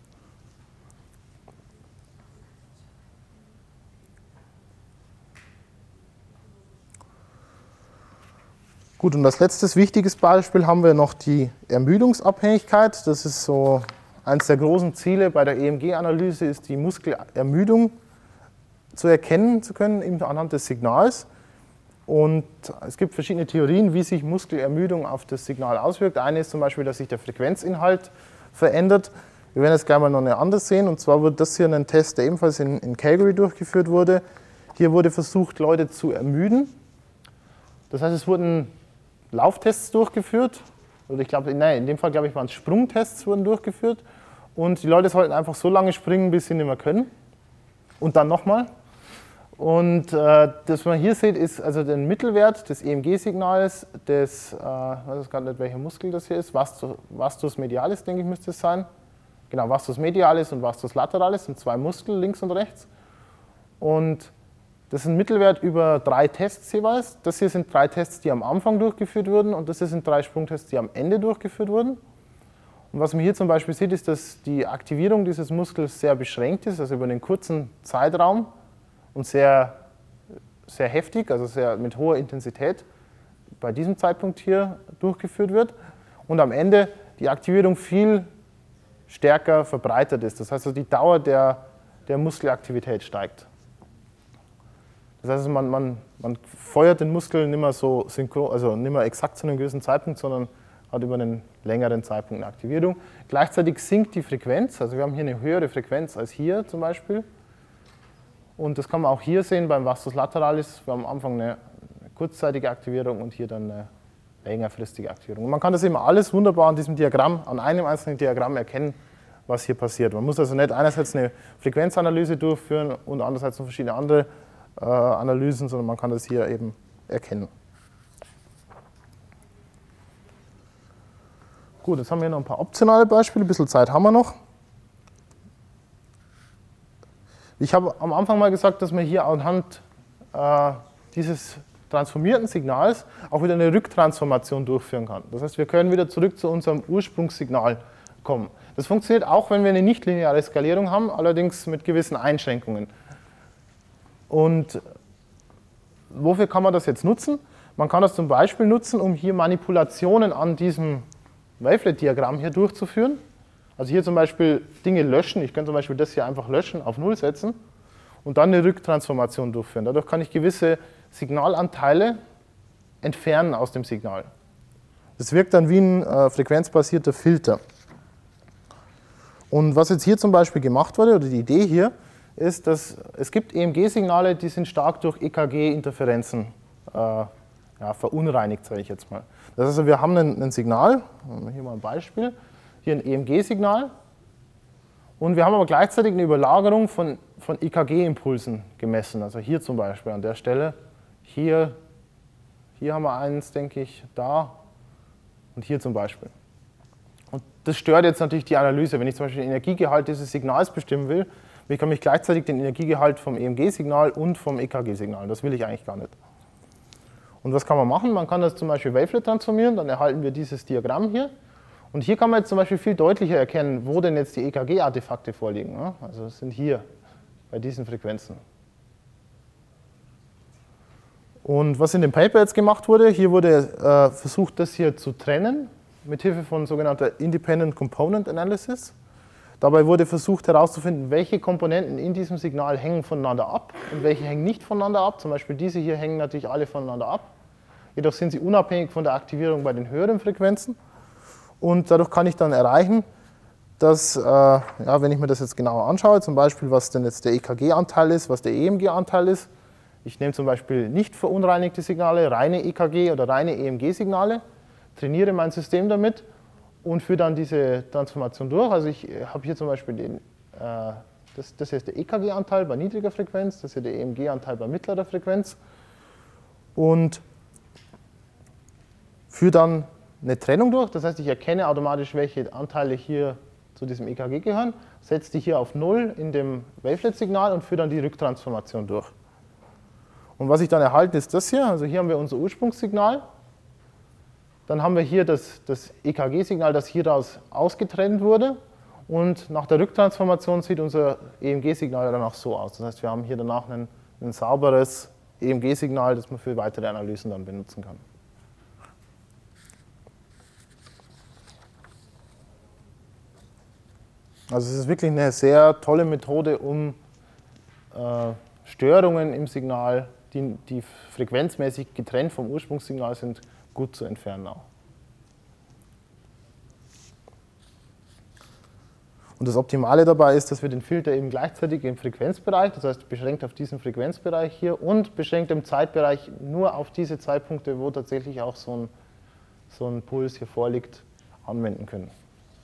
Gut, und als letztes wichtiges Beispiel haben wir noch die Ermüdungsabhängigkeit. Das ist so eines der großen Ziele bei der EMG-Analyse, ist die Muskelermüdung zu erkennen zu können anhand des Signals. Und es gibt verschiedene Theorien, wie sich Muskelermüdung auf das Signal auswirkt. Eine ist zum Beispiel, dass sich der Frequenzinhalt verändert. Wir werden jetzt gleich mal noch eine andere sehen. Und zwar wird das hier ein Test, der ebenfalls in Calgary durchgeführt wurde. Hier wurde versucht, Leute zu ermüden. Das heißt, es wurden Lauftests durchgeführt. Oder in dem Fall, glaube ich, waren es Sprungtests, wurden durchgeführt. Und die Leute sollten einfach so lange springen, bis sie nicht mehr können. Und dann nochmal. Und das, was man hier sieht, ist also der Mittelwert des EMG-Signals, ich weiß gar nicht, welcher Muskel das hier ist, Vastus medialis, denke ich, müsste es sein. Genau, Vastus medialis und Vastus lateralis sind zwei Muskel, links und rechts. Und das ist ein Mittelwert über 3 Tests jeweils. Das hier sind 3 Tests, die am Anfang durchgeführt wurden und das hier sind 3 Sprungtests, die am Ende durchgeführt wurden. Und was man hier zum Beispiel sieht, ist, dass die Aktivierung dieses Muskels sehr beschränkt ist, also über einen kurzen Zeitraum. Und sehr, sehr heftig, also sehr mit hoher Intensität bei diesem Zeitpunkt hier durchgeführt wird und am Ende die Aktivierung viel stärker verbreitet ist. Das heißt, also die Dauer der Muskelaktivität steigt. Das heißt, man feuert den Muskel nicht mehr so synchron, also nicht mehr exakt zu einem gewissen Zeitpunkt, sondern hat über einen längeren Zeitpunkt eine Aktivierung. Gleichzeitig sinkt die Frequenz, also wir haben hier eine höhere Frequenz als hier zum Beispiel. Und das kann man auch hier sehen beim Vastus lateralis. Wir haben am Anfang eine kurzzeitige Aktivierung und hier dann eine längerfristige Aktivierung. Und man kann das eben alles wunderbar an diesem Diagramm, an einem einzelnen Diagramm erkennen, was hier passiert. Man muss also nicht einerseits eine Frequenzanalyse durchführen und andererseits noch verschiedene andere Analysen, sondern man kann das hier eben erkennen. Gut, jetzt haben wir noch ein paar optionale Beispiele, ein bisschen Zeit haben wir noch. Ich habe am Anfang mal gesagt, dass man hier anhand dieses transformierten Signals auch wieder eine Rücktransformation durchführen kann. Das heißt, wir können wieder zurück zu unserem Ursprungssignal kommen. Das funktioniert auch, wenn wir eine nichtlineare Skalierung haben, allerdings mit gewissen Einschränkungen. Und wofür kann man das jetzt nutzen? Man kann das zum Beispiel nutzen, um hier Manipulationen an diesem Wavelet-Diagramm hier durchzuführen. Also hier zum Beispiel Dinge löschen. Ich kann zum Beispiel das hier einfach löschen, auf 0 setzen und dann eine Rücktransformation durchführen. Dadurch kann ich gewisse Signalanteile entfernen aus dem Signal. Das wirkt dann wie ein frequenzbasierter Filter. Und was jetzt hier zum Beispiel gemacht wurde, oder die Idee hier, ist, dass es gibt EMG-Signale, die sind stark durch EKG-Interferenzen verunreinigt, sage ich jetzt mal. Das heißt, wir haben ein Signal, hier mal ein Beispiel, hier ein EMG-Signal Und wir haben aber gleichzeitig eine Überlagerung von EKG-Impulsen gemessen. Also hier zum Beispiel an der Stelle. Hier haben wir eins, denke ich, da und hier zum Beispiel. Und das stört jetzt natürlich die Analyse. Wenn ich zum Beispiel den Energiegehalt dieses Signals bestimmen will, bekomme ich gleichzeitig den Energiegehalt vom EMG-Signal und vom EKG-Signal. Das will ich eigentlich gar nicht. Und was kann man machen? Man kann das zum Beispiel Wavelet transformieren, dann erhalten wir dieses Diagramm hier. Und hier kann man jetzt zum Beispiel viel deutlicher erkennen, wo denn jetzt die EKG-Artefakte vorliegen. Also das sind hier bei diesen Frequenzen. Und was in dem Paper jetzt gemacht wurde, hier wurde versucht, das hier zu trennen, mit Hilfe von sogenannter Independent Component Analysis. Dabei wurde versucht herauszufinden, welche Komponenten in diesem Signal hängen voneinander ab und welche hängen nicht voneinander ab. Zum Beispiel diese hier hängen natürlich alle voneinander ab. Jedoch sind sie unabhängig von der Aktivierung bei den höheren Frequenzen. Und dadurch kann ich dann erreichen, dass, ja, wenn ich mir das jetzt genauer anschaue, zum Beispiel, was denn jetzt der EKG-Anteil ist, was der EMG-Anteil ist. Ich nehme zum Beispiel nicht verunreinigte Signale, reine EKG- oder reine EMG-Signale, trainiere mein System damit und führe dann diese Transformation durch. Also ich habe hier zum Beispiel das hier ist der EKG-Anteil bei niedriger Frequenz, das hier der EMG-Anteil bei mittlerer Frequenz und führe dann eine Trennung durch. Das heißt, ich erkenne automatisch, welche Anteile hier zu diesem EKG gehören, setze die hier auf 0 in dem Wavelet-Signal und führe dann die Rücktransformation durch. Und was ich dann erhalte, ist das hier. Also hier haben wir unser Ursprungssignal. Dann haben wir hier das EKG-Signal, das hieraus ausgetrennt wurde. Und nach der Rücktransformation sieht unser EMG-Signal dann auch so aus. Das heißt, wir haben hier danach ein sauberes EMG-Signal, das man für weitere Analysen dann benutzen kann. Also es ist wirklich eine sehr tolle Methode, um Störungen im Signal, die frequenzmäßig getrennt vom Ursprungssignal sind, gut zu entfernen auch. Und das Optimale dabei ist, dass wir den Filter eben gleichzeitig im Frequenzbereich, das heißt beschränkt auf diesen Frequenzbereich hier und beschränkt im Zeitbereich nur auf diese Zeitpunkte, wo tatsächlich auch so ein Puls hier vorliegt, anwenden können.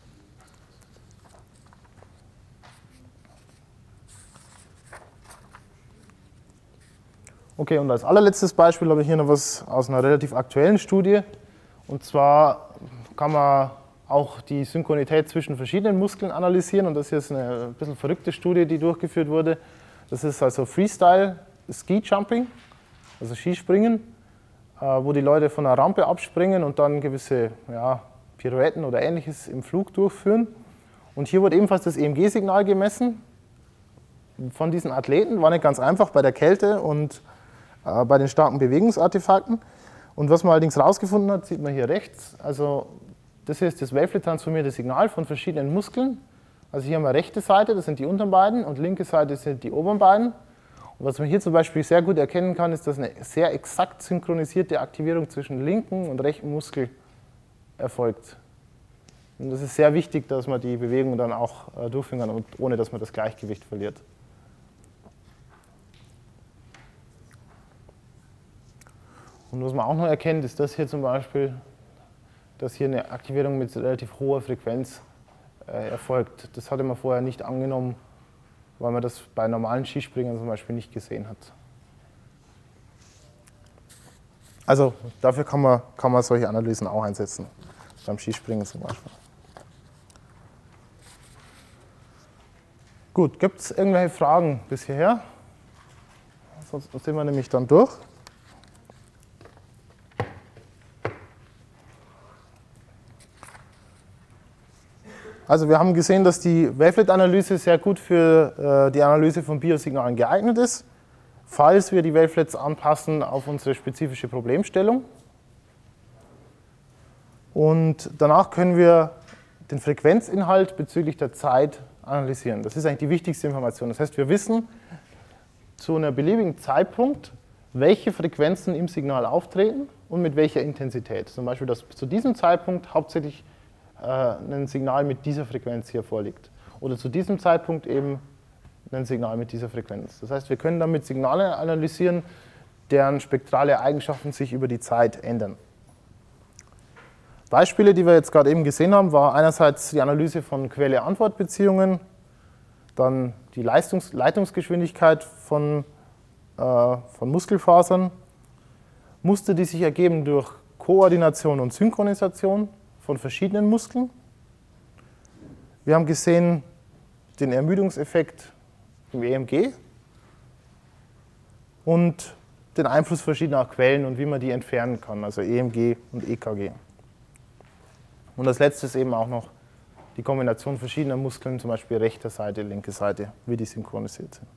Okay, und als allerletztes Beispiel habe ich hier noch was aus einer relativ aktuellen Studie. Und zwar kann man auch die Synchronität zwischen verschiedenen Muskeln analysieren. Und das hier ist eine ein bisschen verrückte Studie, die durchgeführt wurde. Das ist also Freestyle Ski Jumping, also Skispringen, wo die Leute von einer Rampe abspringen und dann gewisse Pirouetten oder Ähnliches im Flug durchführen. Und hier wurde ebenfalls das EMG-Signal gemessen von diesen Athleten. War nicht ganz einfach bei der Kälte und bei den starken Bewegungsartefakten. Und was man allerdings herausgefunden hat, sieht man hier rechts. Also das hier ist das Wavelet-transformierte Signal von verschiedenen Muskeln. Also hier haben wir rechte Seite, das sind die unteren beiden, und linke Seite sind die oberen beiden. Und was man hier zum Beispiel sehr gut erkennen kann, ist, dass eine sehr exakt synchronisierte Aktivierung zwischen linken und rechten Muskel erfolgt. Und das ist sehr wichtig, dass man die Bewegung dann auch durchführen kann, ohne dass man das Gleichgewicht verliert. Und was man auch noch erkennt, ist das hier zum Beispiel, dass hier eine Aktivierung mit relativ hoher Frequenz erfolgt. Das hatte man vorher nicht angenommen, weil man das bei normalen Skispringern zum Beispiel nicht gesehen hat. Also dafür kann man solche Analysen auch einsetzen, beim Skispringen zum Beispiel. Gut, gibt es irgendwelche Fragen bis hierher? Sonst sind wir nämlich dann durch. Also wir haben gesehen, dass die Wavelet-Analyse sehr gut für die Analyse von Biosignalen geeignet ist, falls wir die Wavelets anpassen auf unsere spezifische Problemstellung. Und danach können wir den Frequenzinhalt bezüglich der Zeit analysieren. Das ist eigentlich die wichtigste Information. Das heißt, wir wissen zu einem beliebigen Zeitpunkt, welche Frequenzen im Signal auftreten und mit welcher Intensität. Zum Beispiel, dass zu diesem Zeitpunkt hauptsächlich ein Signal mit dieser Frequenz hier vorliegt. Oder zu diesem Zeitpunkt eben ein Signal mit dieser Frequenz. Das heißt, wir können damit Signale analysieren, deren spektrale Eigenschaften sich über die Zeit ändern. Beispiele, die wir jetzt gerade eben gesehen haben, war einerseits die Analyse von Quelle-Antwort-Beziehungen Dann die Leitungsgeschwindigkeit von Muskelfasern. Muster, die sich ergeben durch Koordination und Synchronisation von verschiedenen Muskeln. Wir haben gesehen den Ermüdungseffekt im EMG und den Einfluss verschiedener Quellen und wie man die entfernen kann, also EMG und EKG. Und als letztes eben auch noch die Kombination verschiedener Muskeln, zum Beispiel rechte Seite, linke Seite, wie die synchronisiert sind.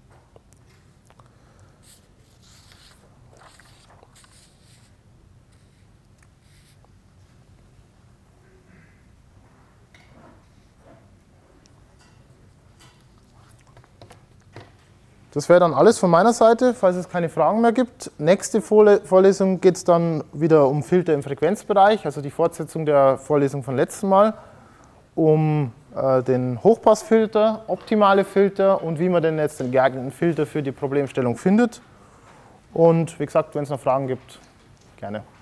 Das wäre dann alles von meiner Seite, falls es keine Fragen mehr gibt. Nächste Vorlesung geht es dann wieder um Filter im Frequenzbereich, also die Fortsetzung der Vorlesung von letztem Mal, um den Hochpassfilter, optimale Filter und wie man denn jetzt den geeigneten Filter für die Problemstellung findet. Und wie gesagt, wenn es noch Fragen gibt, gerne.